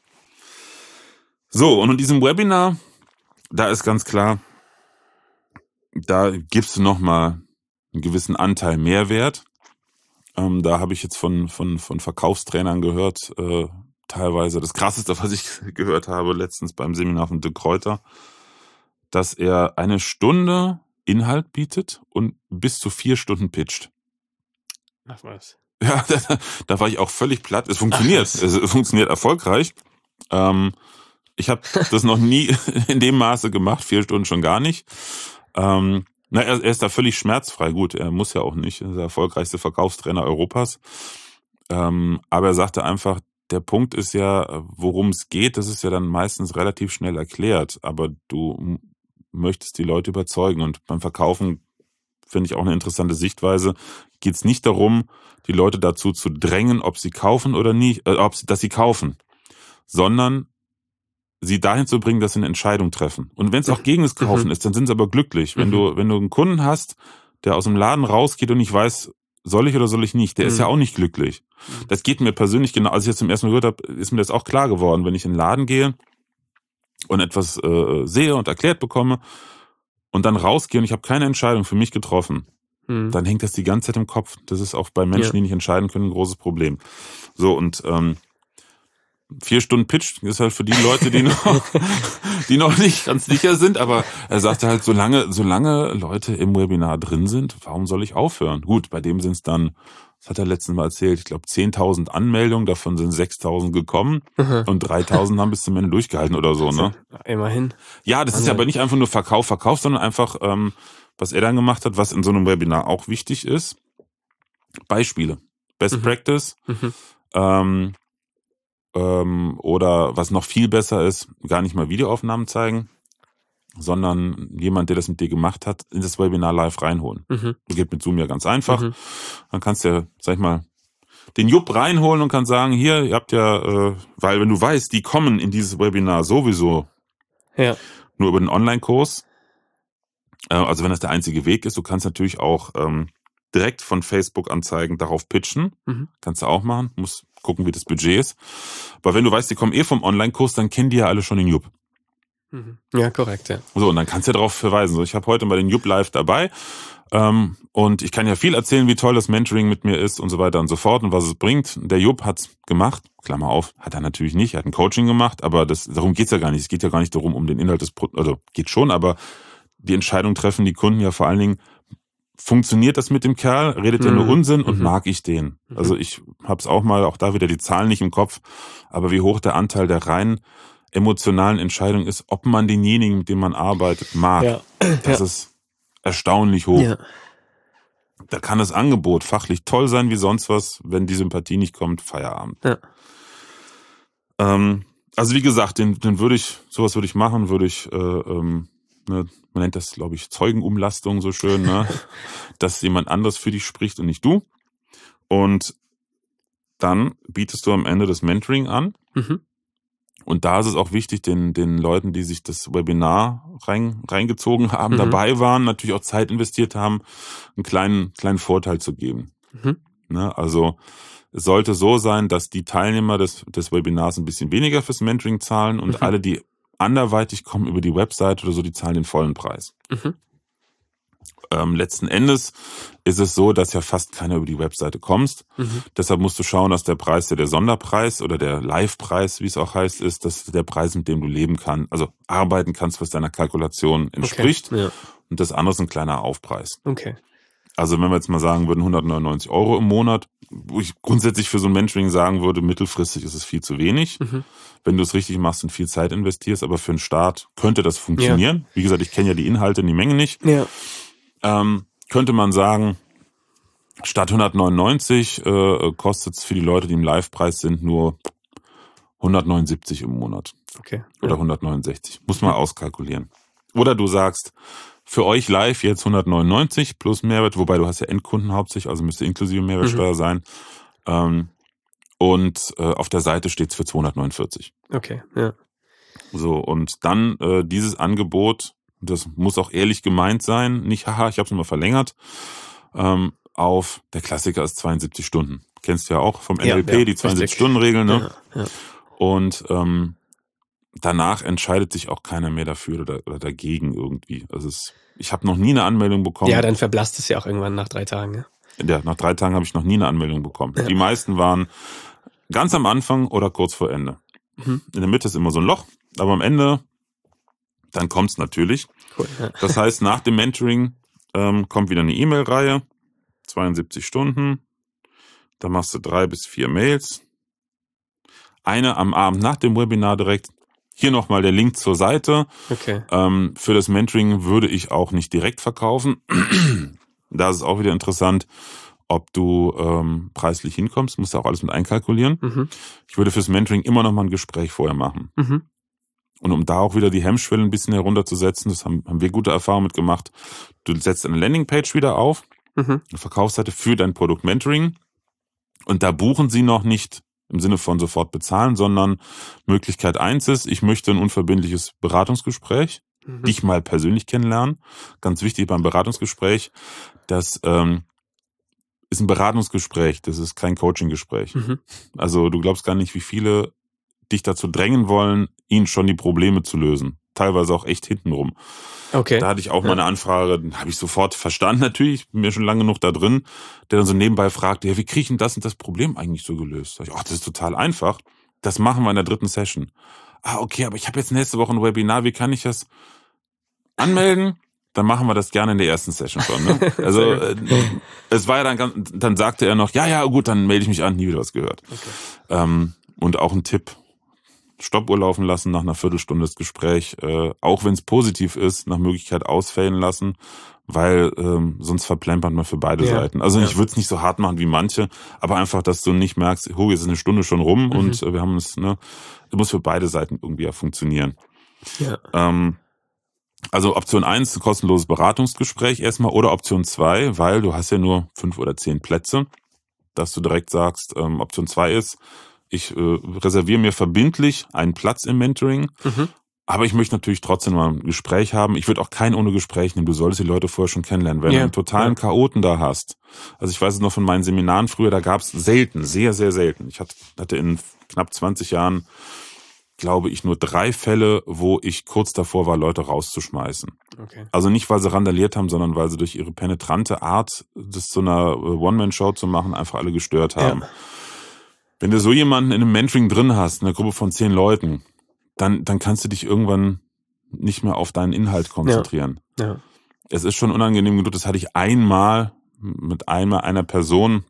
So, und in diesem Webinar, da ist ganz klar, da gibst du nochmal einen gewissen Anteil Mehrwert. Ähm, da habe ich jetzt von, von, von Verkaufstrainern gehört, äh, teilweise das Krasseste, was ich gehört habe letztens beim Seminar von De Kräuter, dass er eine Stunde Inhalt bietet und bis zu vier Stunden pitcht. Ach was. Ja, da, da war ich auch völlig platt. Es funktioniert, Ach, es funktioniert erfolgreich. Ähm, ich habe das noch nie in dem Maße gemacht, vier Stunden schon gar nicht. Ähm, na, er, er ist da völlig schmerzfrei. Gut, er muss ja auch nicht, er ist der erfolgreichste Verkaufstrainer Europas. Ähm, aber er sagte einfach, der Punkt ist ja, worum es geht, das ist ja dann meistens relativ schnell erklärt. Aber du m- möchtest die Leute überzeugen. Und beim Verkaufen finde ich auch eine interessante Sichtweise. Geht es nicht darum, die Leute dazu zu drängen, ob sie kaufen oder nicht, äh, ob sie, dass sie kaufen, sondern sie dahin zu bringen, dass sie eine Entscheidung treffen. Und wenn es auch gegen das Kaufen Mhm. ist, dann sind sie aber glücklich. Wenn Mhm. du, wenn du einen Kunden hast, der aus dem Laden rausgeht und nicht weiß, soll ich oder soll ich nicht, der ist Mhm. ja auch nicht glücklich. Das geht mir persönlich genau, als ich das zum ersten Mal gehört habe, ist mir das auch klar geworden. Wenn ich in den Laden gehe und etwas äh, sehe und erklärt bekomme und dann rausgehe und ich habe keine Entscheidung für mich getroffen, Mhm. dann hängt das die ganze Zeit im Kopf. Das ist auch bei Menschen, Ja. die nicht entscheiden können, ein großes Problem. So, und ähm, vier Stunden Pitch ist halt für die Leute, die noch, die noch nicht ganz sicher sind, aber er sagte halt, solange, solange Leute im Webinar drin sind, warum soll ich aufhören? Gut, bei dem sind es dann, das hat er letztens Mal erzählt, ich glaube zehntausend Anmeldungen, davon sind sechstausend gekommen Mhm. und dreitausend haben bis zum Ende durchgehalten oder so, ne? Immerhin. Ja, das ist ja Wahnsinn. aber nicht einfach nur Verkauf, Verkauf, sondern einfach, ähm, was er dann gemacht hat, was in so einem Webinar auch wichtig ist, Beispiele. Best Mhm. Practice, Mhm. ähm, ähm, oder was noch viel besser ist, gar nicht mal Videoaufnahmen zeigen, sondern jemand, der das mit dir gemacht hat, in das Webinar live reinholen. Mhm. Geht mit Zoom ja ganz einfach. Mhm. Dann kannst du ja, sag ich mal, den Jupp reinholen und kann sagen, hier, ihr habt ja, äh, weil wenn du weißt, die kommen in dieses Webinar sowieso Ja. nur über den Online-Kurs, äh, also wenn das der einzige Weg ist, du kannst natürlich auch ähm, direkt von Facebook-Anzeigen darauf pitchen, Mhm. kannst du auch machen, musst gucken, wie das Budget ist. Aber wenn du weißt, die kommen eh vom Online-Kurs, dann kennen die ja alle schon den Jupp. Mhm. Ja, korrekt, ja. So, und dann kannst du ja darauf verweisen. So, ich habe heute mal den Jupp live dabei ähm, und ich kann ja viel erzählen, wie toll das Mentoring mit mir ist und so weiter und so fort und was es bringt. Der Jupp hat's gemacht, Klammer auf, hat er natürlich nicht, er hat ein Coaching gemacht, aber das, darum geht's ja gar nicht. Es geht ja gar nicht darum, um den Inhalt des Produkts, also geht schon, aber die Entscheidung treffen die Kunden ja vor allen Dingen, funktioniert das mit dem Kerl, redet er nur Mhm. Unsinn und Mhm. mag ich den? Mhm. Also ich hab's auch mal, auch da wieder die Zahlen nicht im Kopf, aber wie hoch der Anteil der rein emotionalen Entscheidung ist, ob man denjenigen, mit dem man arbeitet, mag. Ja. Das Ja. ist erstaunlich hoch. Ja. Da kann das Angebot fachlich toll sein wie sonst was, wenn die Sympathie nicht kommt, Feierabend. Ja. Ähm, also wie gesagt, den, den würde ich, sowas würde ich machen, würde ich, äh, ähm, ne, man nennt das, glaube ich, Zeugenumlastung so schön, ne? Dass jemand anderes für dich spricht und nicht du. Und dann bietest du am Ende das Mentoring an. Mhm. Und da ist es auch wichtig, den, den Leuten, die sich das Webinar rein, reingezogen haben, Mhm. dabei waren, natürlich auch Zeit investiert haben, einen kleinen, kleinen Vorteil zu geben. Mhm. Ne? Also es sollte so sein, dass die Teilnehmer des, des Webinars ein bisschen weniger fürs Mentoring zahlen und mhm. alle, die anderweitig kommen über die Website oder so, die zahlen den vollen Preis. Mhm. Ähm, letzten Endes ist es so, dass ja fast keiner über die Webseite kommst. Mhm. Deshalb musst du schauen, dass der Preis, der, der Sonderpreis oder der Live-Preis, wie es auch heißt, ist, dass der Preis, mit dem du leben kannst, also arbeiten kannst, was deiner Kalkulation entspricht. Okay. Ja. Und das andere ist ein kleiner Aufpreis. Okay. Also wenn wir jetzt mal sagen würden, hundertneunundneunzig Euro im Monat, wo ich grundsätzlich für so ein Mentoring sagen würde, mittelfristig ist es viel zu wenig. Mhm. Wenn du es richtig machst und viel Zeit investierst, aber für einen Start könnte das funktionieren. Ja. Wie gesagt, ich kenne ja die Inhalte in die Menge nicht. Ja. Ähm, könnte man sagen, statt hundertneunundneunzig äh, kostet es für die Leute, die im Live-Preis sind, nur hundertneunundsiebzig im Monat. Okay. Oder ja. hundertneunundsechzig. Muss man auskalkulieren. Oder du sagst, für euch live jetzt hundertneunundneunzig plus Mehrwert, wobei du hast ja Endkunden hauptsächlich, also müsste inklusive Mehrwertsteuer mhm. sein. Ähm, und äh, auf der Seite steht es für zweihundertneunundvierzig. Okay, ja. So, und dann äh, dieses Angebot, das muss auch ehrlich gemeint sein, nicht haha, ich habe es mal verlängert, ähm, auf, der Klassiker ist zweiundsiebzig Stunden. Kennst du ja auch vom N L P, ja, ja, die zweiundsiebzig-Stunden-Regel, ne? Ja, ja. Und ähm, danach entscheidet sich auch keiner mehr dafür oder, oder dagegen irgendwie. Also es, ich habe noch nie eine Anmeldung bekommen. Ja, dann verblasst es ja auch irgendwann nach drei Tagen. Ja, ja nach drei Tagen habe ich noch nie eine Anmeldung bekommen. Ja. Die meisten waren ganz am Anfang oder kurz vor Ende. Mhm. In der Mitte ist immer so ein Loch, aber am Ende, dann kommt's natürlich. Cool, ja. Das heißt, nach dem Mentoring ähm, kommt wieder eine E-Mail-Reihe, zweiundsiebzig Stunden, da machst du drei bis vier Mails. Eine am Abend nach dem Webinar direkt. Hier nochmal der Link zur Seite. Okay. Ähm, für das Mentoring würde ich auch nicht direkt verkaufen. Da ist es auch wieder interessant, ob du ähm, preislich hinkommst. Musst du auch alles mit einkalkulieren. Mhm. Ich würde fürs Mentoring immer noch mal ein Gespräch vorher machen. Mhm. Und um da auch wieder die Hemmschwelle ein bisschen herunterzusetzen, das haben, haben wir gute Erfahrungen mit gemacht. Du setzt eine Landingpage wieder auf, mhm. eine Verkaufsseite für dein Produkt Mentoring. Und da buchen sie noch nicht im Sinne von sofort bezahlen, sondern Möglichkeit eins ist, ich möchte ein unverbindliches Beratungsgespräch, mhm. dich mal persönlich kennenlernen. Ganz wichtig beim Beratungsgespräch, das ähm, ist ein Beratungsgespräch, das ist kein Coaching-Gespräch. Mhm. Also du glaubst gar nicht, wie viele dich dazu drängen wollen, ihnen schon die Probleme zu lösen. Teilweise auch echt hintenrum. Okay. Da hatte ich auch ja. mal eine Anfrage, habe ich sofort verstanden natürlich, bin mir schon lange genug da drin, der dann so nebenbei fragte, ja, wie kriege ich denn das und das Problem eigentlich so gelöst? Sag ich, ach, das ist total einfach. Das machen wir in der dritten Session. Ah, okay, aber ich habe jetzt nächste Woche ein Webinar, wie kann ich das anmelden? Dann machen wir das gerne in der ersten Session schon. Ne? Also äh, es war ja dann ganz, dann sagte er noch, ja, ja, gut, dann melde ich mich an, nie wieder was gehört. Okay. Ähm, und auch ein Tipp, Stoppuhr laufen lassen, nach einer Viertelstunde das Gespräch, äh, auch wenn es positiv ist, nach Möglichkeit ausfällen lassen, weil ähm, sonst verplempert man für beide ja. Seiten. Also ja. ich würde es nicht so hart machen wie manche, aber einfach, dass du nicht merkst, oh, jetzt ist eine Stunde schon rum mhm. und äh, wir haben es, ne, das muss für beide Seiten irgendwie ja funktionieren. Ja. Ähm, also Option eins, kostenloses Beratungsgespräch erstmal, oder Option zwei, weil du hast ja nur fünf oder zehn Plätze, dass du direkt sagst, ähm, Option zwei ist, ich äh, reserviere mir verbindlich einen Platz im Mentoring, mhm. aber ich möchte natürlich trotzdem mal ein Gespräch haben. Ich würde auch kein ohne Gespräch nehmen. Du solltest die Leute vorher schon kennenlernen. Wenn ja. du einen totalen ja. Chaoten da hast, also ich weiß es noch von meinen Seminaren früher, da gab es selten, sehr, sehr selten. Ich hatte in knapp zwanzig Jahren, glaube ich, nur drei Fälle, wo ich kurz davor war, Leute rauszuschmeißen. Okay. Also nicht, weil sie randaliert haben, sondern weil sie durch ihre penetrante Art, das zu einer One-Man-Show zu machen, einfach alle gestört haben. Ja. Wenn du so jemanden in einem Mentoring drin hast, eine Gruppe von zehn Leuten, dann, dann kannst du dich irgendwann nicht mehr auf deinen Inhalt konzentrieren. Ja. Ja. Es ist schon unangenehm genug, das hatte ich einmal mit einmal einer Person,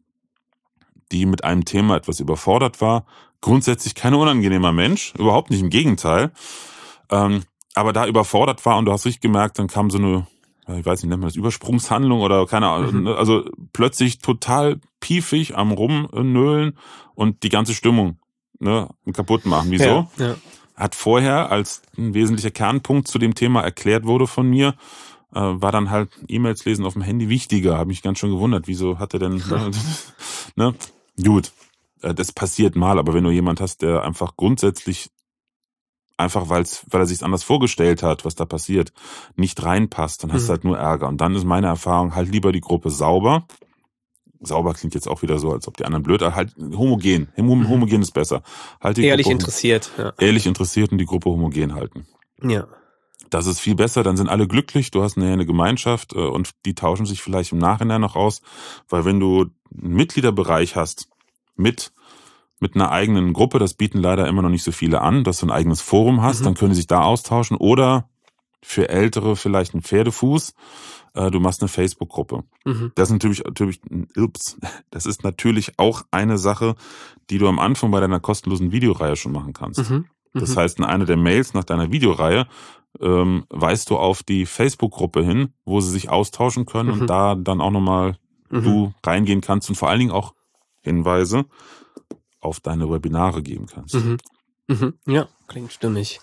die mit einem Thema etwas überfordert war. Grundsätzlich kein unangenehmer Mensch, überhaupt nicht, im Gegenteil. Ähm, aber da überfordert war und du hast richtig gemerkt, dann kam so eine, ich weiß nicht, nennt man das Übersprungshandlung oder keine Ahnung, mhm. also plötzlich total piefig am Rumnölen und die ganze Stimmung ne, kaputt machen. Wieso? Ja, ja. Hat vorher, als ein wesentlicher Kernpunkt zu dem Thema erklärt wurde von mir, äh, war dann halt E-Mails lesen auf dem Handy wichtiger. Habe mich ganz schön gewundert, wieso hat er denn... ne, ne? Gut, äh, das passiert mal, aber wenn du jemand hast, der einfach grundsätzlich einfach, weil's, weil er sich anders vorgestellt hat, was da passiert, nicht reinpasst, dann hast mhm. du halt nur Ärger. Und dann ist meine Erfahrung, halt lieber die Gruppe sauber, sauber klingt jetzt auch wieder so, als ob die anderen blöd, halt homogen, homogen ist besser. Halt die ehrlich Gruppe, interessiert. Ja. Ehrlich interessiert und die Gruppe homogen halten. Ja. Das ist viel besser, dann sind alle glücklich, du hast eine, eine Gemeinschaft und die tauschen sich vielleicht im Nachhinein noch aus, weil wenn du einen Mitgliederbereich hast mit mit einer eigenen Gruppe, das bieten leider immer noch nicht so viele an, dass du ein eigenes Forum hast, mhm. dann können sie sich da austauschen oder für Ältere vielleicht ein Pferdefuß, äh, du machst eine Facebook-Gruppe. Mhm. Das ist natürlich, natürlich, ups, das ist natürlich auch eine Sache, die du am Anfang bei deiner kostenlosen Videoreihe schon machen kannst. Mhm. Das heißt, in einer der Mails nach deiner Videoreihe ähm, weist du auf die Facebook-Gruppe hin, wo sie sich austauschen können mhm. und da dann auch nochmal mhm. du reingehen kannst und vor allen Dingen auch Hinweise auf deine Webinare geben kannst. Mhm. Mhm. Ja, klingt stimmig.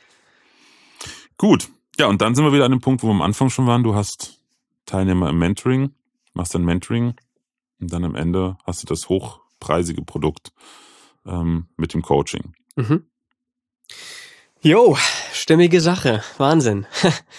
Gut. Ja, und dann sind wir wieder an dem Punkt, wo wir am Anfang schon waren. Du hast Teilnehmer im Mentoring, machst dann Mentoring und dann am Ende hast du das hochpreisige Produkt ähm, mit dem Coaching. Mhm. Jo, stimmige Sache. Wahnsinn.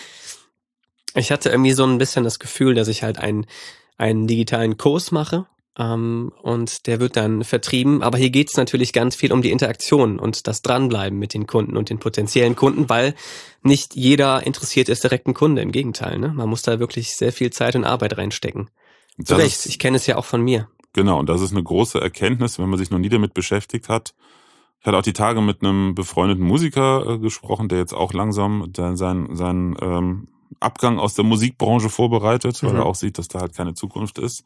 Ich hatte irgendwie so ein bisschen das Gefühl, dass ich halt einen, einen digitalen Kurs mache ähm, und der wird dann vertrieben. Aber hier geht's natürlich ganz viel um die Interaktion und das Dranbleiben mit den Kunden und den potenziellen Kunden, weil nicht jeder interessiert ist direkt ein Kunde. Im Gegenteil, ne? Man muss da wirklich sehr viel Zeit und Arbeit reinstecken. Zu Recht, ich kenne es ja auch von mir. Genau, und das ist eine große Erkenntnis, wenn man sich noch nie damit beschäftigt hat. Ich hatte auch die Tage mit einem befreundeten Musiker äh, gesprochen, der jetzt auch langsam seinen sein, ähm, Abgang aus der Musikbranche vorbereitet, weil mhm. er auch sieht, dass da halt keine Zukunft ist.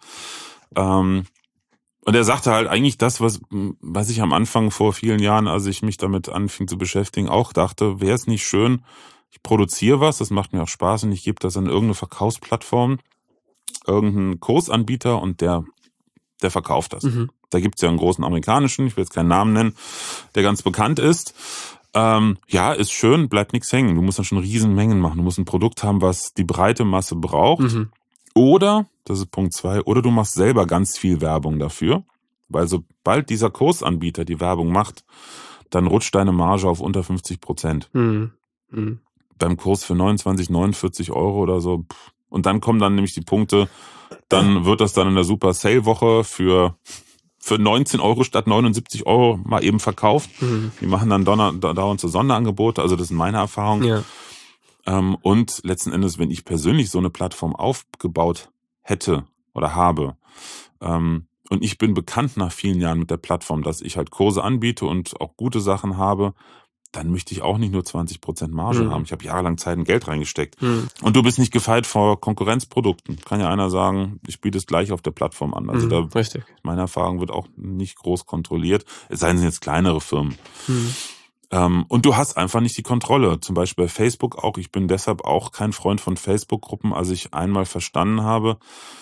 Ähm, und er sagte halt eigentlich das, was, was ich am Anfang vor vielen Jahren, als ich mich damit anfing zu beschäftigen, auch dachte, wäre es nicht schön, ich produziere was, das macht mir auch Spaß und ich gebe das an irgendeine Verkaufsplattform, irgendeinen Kursanbieter und der, der verkauft das. Mhm. Da gibt's ja einen großen amerikanischen, ich will jetzt keinen Namen nennen, der ganz bekannt ist. Ähm, ja, ist schön, bleibt nichts hängen. Du musst dann schon Riesenmengen machen. Du musst ein Produkt haben, was die breite Masse braucht. Mhm. Oder, das ist Punkt zwei, oder du machst selber ganz viel Werbung dafür. Weil sobald dieser Kursanbieter die Werbung macht, dann rutscht deine Marge auf unter fünfzig Prozent. Mhm. Mhm. Beim Kurs für neunundzwanzig, neunundvierzig Euro oder so. Und dann kommen dann nämlich die Punkte, dann wird das dann in der Super Sale Woche für für neunzehn Euro statt neunundsiebzig Euro mal eben verkauft. Mhm. Die machen dann dauernd so Sonderangebote, also das sind meine Erfahrungen. Ja. Ähm, und letzten Endes, wenn ich persönlich so eine Plattform aufgebaut hätte oder habe, ähm, und ich bin bekannt nach vielen Jahren mit der Plattform, dass ich halt Kurse anbiete und auch gute Sachen habe, dann möchte ich auch nicht nur zwanzig Prozent Marge mhm. haben. Ich habe jahrelang Zeit und Geld reingesteckt. Mhm. Und du bist nicht gefeit vor Konkurrenzprodukten. Kann ja einer sagen, ich biete es gleich auf der Plattform an. Also mhm, da, richtig. Meine Erfahrung, wird auch nicht groß kontrolliert. Es sei denn, es sind jetzt kleinere Firmen. Mhm. Ähm, und du hast einfach nicht die Kontrolle. Zum Beispiel bei Facebook auch. Ich bin deshalb auch kein Freund von Facebook-Gruppen, als ich einmal verstanden habe,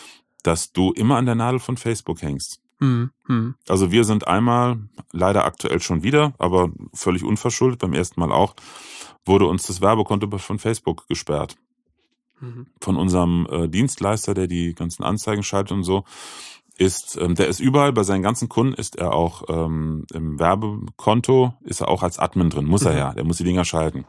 dass du immer an der Nadel von Facebook hängst. Hm, hm. Also wir sind einmal, leider aktuell schon wieder, aber völlig unverschuldet, beim ersten Mal auch, wurde uns das Werbekonto von Facebook gesperrt. Mhm. Von unserem äh, Dienstleister, der die ganzen Anzeigen schaltet und so, ist, ähm, der ist überall, bei seinen ganzen Kunden ist er auch ähm, im Werbekonto, ist er auch als Admin drin, muss mhm. er ja, der muss die Dinger schalten.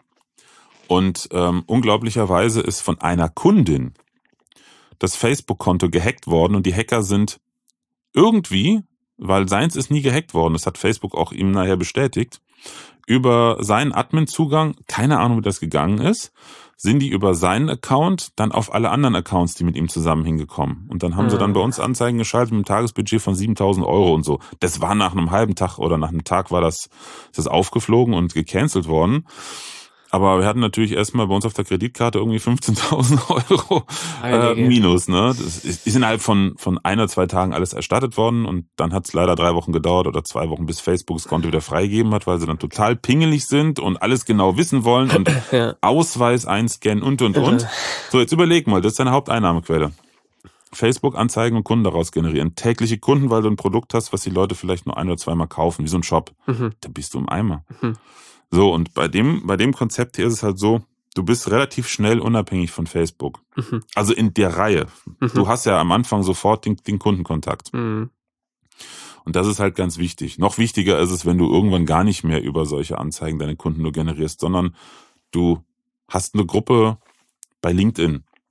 Und ähm, unglaublicherweise ist von einer Kundin das Facebook-Konto gehackt worden und die Hacker sind irgendwie, weil seins ist nie gehackt worden, das hat Facebook auch ihm nachher bestätigt, über seinen Admin-Zugang, keine Ahnung, wie das gegangen ist, sind die über seinen Account dann auf alle anderen Accounts, die mit ihm zusammen hingekommen. Und dann haben mhm. sie dann bei uns Anzeigen geschaltet mit einem Tagesbudget von siebentausend Euro und so. Das war nach einem halben Tag oder nach einem Tag war das, das aufgeflogen und gecancelt worden. Aber wir hatten natürlich erstmal bei uns auf der Kreditkarte irgendwie fünfzehntausend Euro äh, Minus. Ne? Das ist, ist innerhalb von von ein oder zwei Tagen alles erstattet worden und dann hat es leider drei Wochen gedauert oder zwei Wochen, bis Facebook das Konto wieder freigegeben hat, weil sie dann total pingelig sind und alles genau wissen wollen und ja. Ausweis einscannen und und und. So, jetzt überleg mal, das ist deine Haupteinnahmequelle. Facebook-Anzeigen und Kunden daraus generieren. Tägliche Kunden, weil du ein Produkt hast, was die Leute vielleicht nur ein oder zweimal kaufen, wie so ein Shop. Mhm. Da bist du im Eimer. Mhm. So, und bei dem, bei dem Konzept hier ist es halt so, du bist relativ schnell unabhängig von Facebook. Mhm. Also in der Reihe. Mhm. Du hast ja am Anfang sofort den, den Kundenkontakt. Mhm. Und das ist halt ganz wichtig. Noch wichtiger ist es, wenn du irgendwann gar nicht mehr über solche Anzeigen deine Kunden nur generierst, sondern du hast eine Gruppe bei LinkedIn.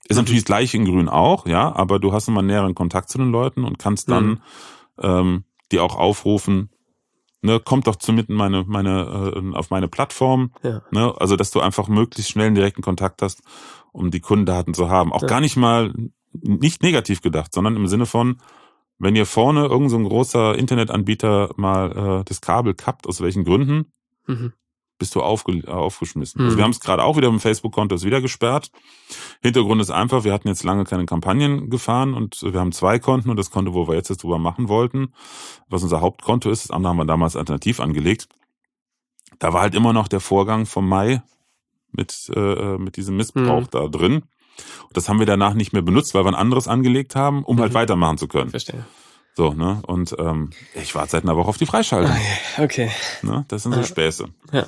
Ist mhm. natürlich das gleiche in Grün auch, ja, aber du hast immer einen näheren Kontakt zu den Leuten und kannst dann mhm. ähm, die auch aufrufen, ne, kommt doch zu mitten meine, meine, äh, auf meine Plattform, ja. ne, also dass du einfach möglichst schnell einen direkten Kontakt hast, um die Kundendaten zu haben. Auch ja. gar nicht mal, nicht negativ gedacht, sondern im Sinne von, wenn ihr vorne irgend so ein großer Internetanbieter mal äh, das Kabel kappt, aus welchen Gründen, mhm. bist du aufge, aufgeschmissen. Mhm. Also wir haben es gerade auch wieder im Facebook-Konto ist wieder gesperrt. Hintergrund ist einfach, wir hatten jetzt lange keine Kampagnen gefahren und wir haben zwei Konten und das Konto, wo wir jetzt jetzt drüber machen wollten, was unser Hauptkonto ist, das andere haben wir damals alternativ angelegt. Da war halt immer noch der Vorgang vom Mai mit, äh, mit diesem Missbrauch mhm. da drin. Und das haben wir danach nicht mehr benutzt, weil wir ein anderes angelegt haben, um mhm. halt weitermachen zu können. Verstehe. So, ne? Und ähm, ich warte seit einer Woche auf die Freischaltung. Okay. Ne? Das sind so Späße. Ja.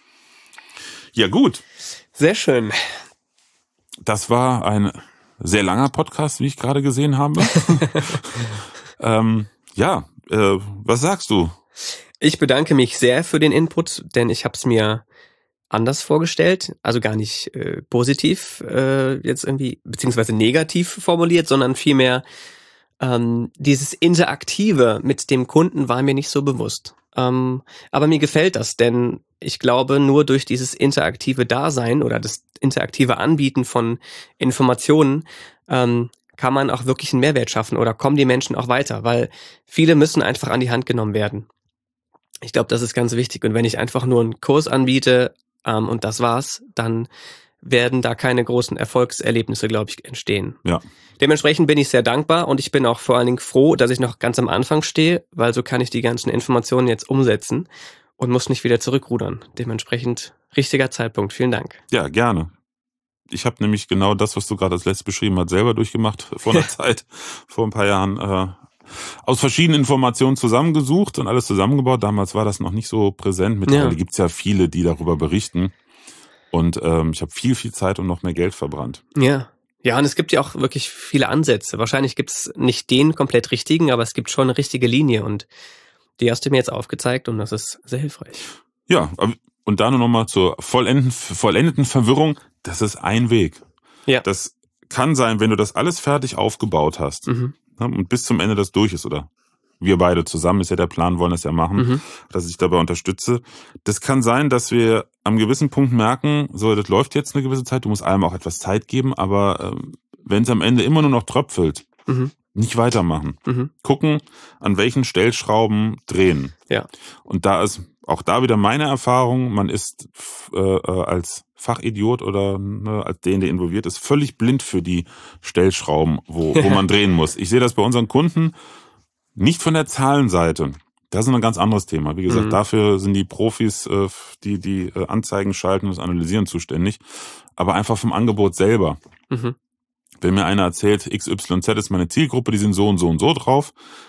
Ja, gut. Sehr schön. Das war ein sehr langer Podcast, wie ich gerade gesehen habe. ähm, ja, äh, was sagst du? Ich bedanke mich sehr für den Input, denn ich habe es mir anders vorgestellt, also gar nicht äh, positiv äh, jetzt irgendwie, beziehungsweise negativ formuliert, sondern vielmehr ähm, dieses Interaktive mit dem Kunden war mir nicht so bewusst. Ähm, aber mir gefällt das, denn ich glaube, nur durch dieses interaktive Dasein oder das interaktive Anbieten von Informationen ähm, kann man auch wirklich einen Mehrwert schaffen oder kommen die Menschen auch weiter, weil viele müssen einfach an die Hand genommen werden. Ich glaube, das ist ganz wichtig. Und wenn ich einfach nur einen Kurs anbiete ähm, und das war's, dann werden da keine großen Erfolgserlebnisse, glaube ich, entstehen. Ja. Dementsprechend bin ich sehr dankbar und ich bin auch vor allen Dingen froh, dass ich noch ganz am Anfang stehe, weil so kann ich die ganzen Informationen jetzt umsetzen und muss nicht wieder zurückrudern. Dementsprechend richtiger Zeitpunkt. Vielen Dank. Ja, gerne. Ich habe nämlich genau das, was du gerade als letztes beschrieben hast, selber durchgemacht vor einer Zeit, vor ein paar Jahren, äh, aus verschiedenen Informationen zusammengesucht und alles zusammengebaut. Damals war das noch nicht so präsent. Mittlerweile ja. gibt's ja viele, die darüber berichten. Und ähm, ich habe viel, viel Zeit und noch mehr Geld verbrannt. Ja. Ja, und es gibt ja auch wirklich viele Ansätze. Wahrscheinlich gibt's nicht den komplett richtigen, aber es gibt schon eine richtige Linie und die hast du mir jetzt aufgezeigt und das ist sehr hilfreich. Ja, und da nur nochmal zur vollenden, vollendeten Verwirrung. Das ist ein Weg. Ja. Das kann sein, wenn du das alles fertig aufgebaut hast mhm. und bis zum Ende das durch ist, oder wir beide zusammen, ist ja der Plan, wollen das ja machen, mhm. dass ich dabei unterstütze. Das kann sein, dass wir am gewissen Punkt merken, so, das läuft jetzt eine gewisse Zeit, du musst allem auch etwas Zeit geben, aber äh, wenn es am Ende immer nur noch tröpfelt, mhm. nicht weitermachen. Mhm. Gucken, an welchen Stellschrauben drehen. Ja. Und da ist auch da wieder meine Erfahrung, man ist äh, als Fachidiot oder ne, als den, der involviert ist, völlig blind für die Stellschrauben, wo, wo man drehen muss. Ich sehe das bei unseren Kunden nicht von der Zahlenseite. Das ist ein ganz anderes Thema. Wie gesagt, mhm. dafür sind die Profis, äh, die die äh, Anzeigen schalten und das Analysieren zuständig. Aber einfach vom Angebot selber. Mhm. Wenn mir einer erzählt, X Y Z ist meine Zielgruppe, die sind so und so und so drauf.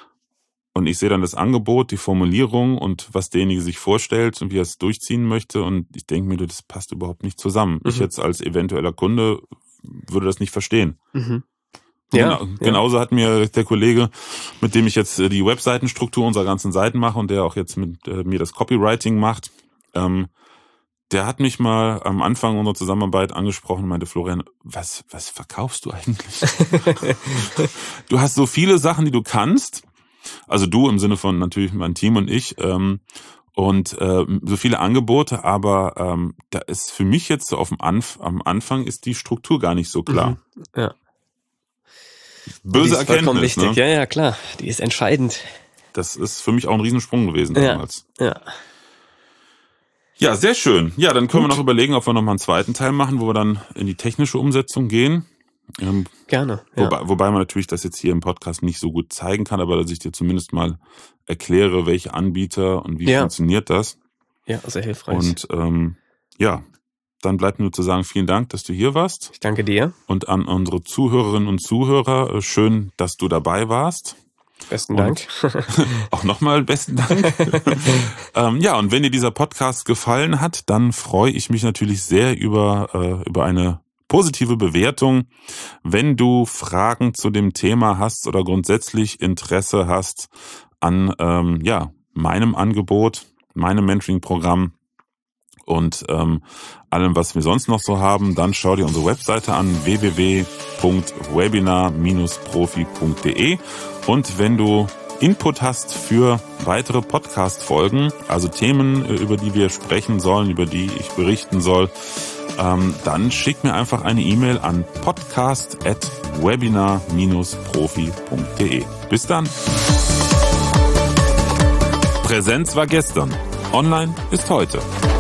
Und ich sehe dann das Angebot, die Formulierung und was derjenige sich vorstellt und wie er es durchziehen möchte. Und ich denke mir, das passt überhaupt nicht zusammen. Mhm. Ich jetzt als eventueller Kunde würde das nicht verstehen. Mhm. Ja, genau, genauso ja. hat mir der Kollege, mit dem ich jetzt die Webseitenstruktur unserer ganzen Seiten mache und der auch jetzt mit äh, mir das Copywriting macht, ähm, der hat mich mal am Anfang unserer Zusammenarbeit angesprochen und meinte, Florian, was, was verkaufst du eigentlich? Du hast so viele Sachen, die du kannst. Also du im Sinne von natürlich mein Team und ich ähm, und äh, so viele Angebote, aber ähm, da ist für mich jetzt so auf dem Anf- am Anfang ist die Struktur gar nicht so klar. Mhm. Ja. Böse die ist Erkenntnis, wichtig. Ne? Ja, ja, klar. Die ist entscheidend. Das ist für mich auch ein Riesensprung gewesen damals. Ja. Ja, ja sehr schön. Ja, dann können Gut. wir noch überlegen, ob wir nochmal einen zweiten Teil machen, wo wir dann in die technische Umsetzung gehen. Ähm, Gerne. Ja. Wobei, wobei man natürlich das jetzt hier im Podcast nicht so gut zeigen kann, aber dass ich dir zumindest mal erkläre, welche Anbieter und wie ja. funktioniert das. Ja, sehr hilfreich. Und ähm, ja, dann bleibt nur zu sagen, vielen Dank, dass du hier warst. Ich danke dir. Und an unsere Zuhörerinnen und Zuhörer, schön, dass du dabei warst. Besten und Dank. Auch nochmal besten Dank. ähm, ja, und wenn dir dieser Podcast gefallen hat, dann freue ich mich natürlich sehr über, äh, über eine positive Bewertung. Wenn du Fragen zu dem Thema hast oder grundsätzlich Interesse hast an ähm, ja meinem Angebot, meinem Mentoring-Programm und ähm, allem, was wir sonst noch so haben, dann schau dir unsere Webseite an, w w w punkt webinar Bindestrich profi punkt d e. Und wenn du Input hast für weitere Podcast-Folgen, also Themen, über die wir sprechen sollen, über die ich berichten soll, ähm, dann schick mir einfach eine E-Mail an podcast at webinar Bindestrich profi punkt d e. Bis dann! Präsenz war gestern, online ist heute.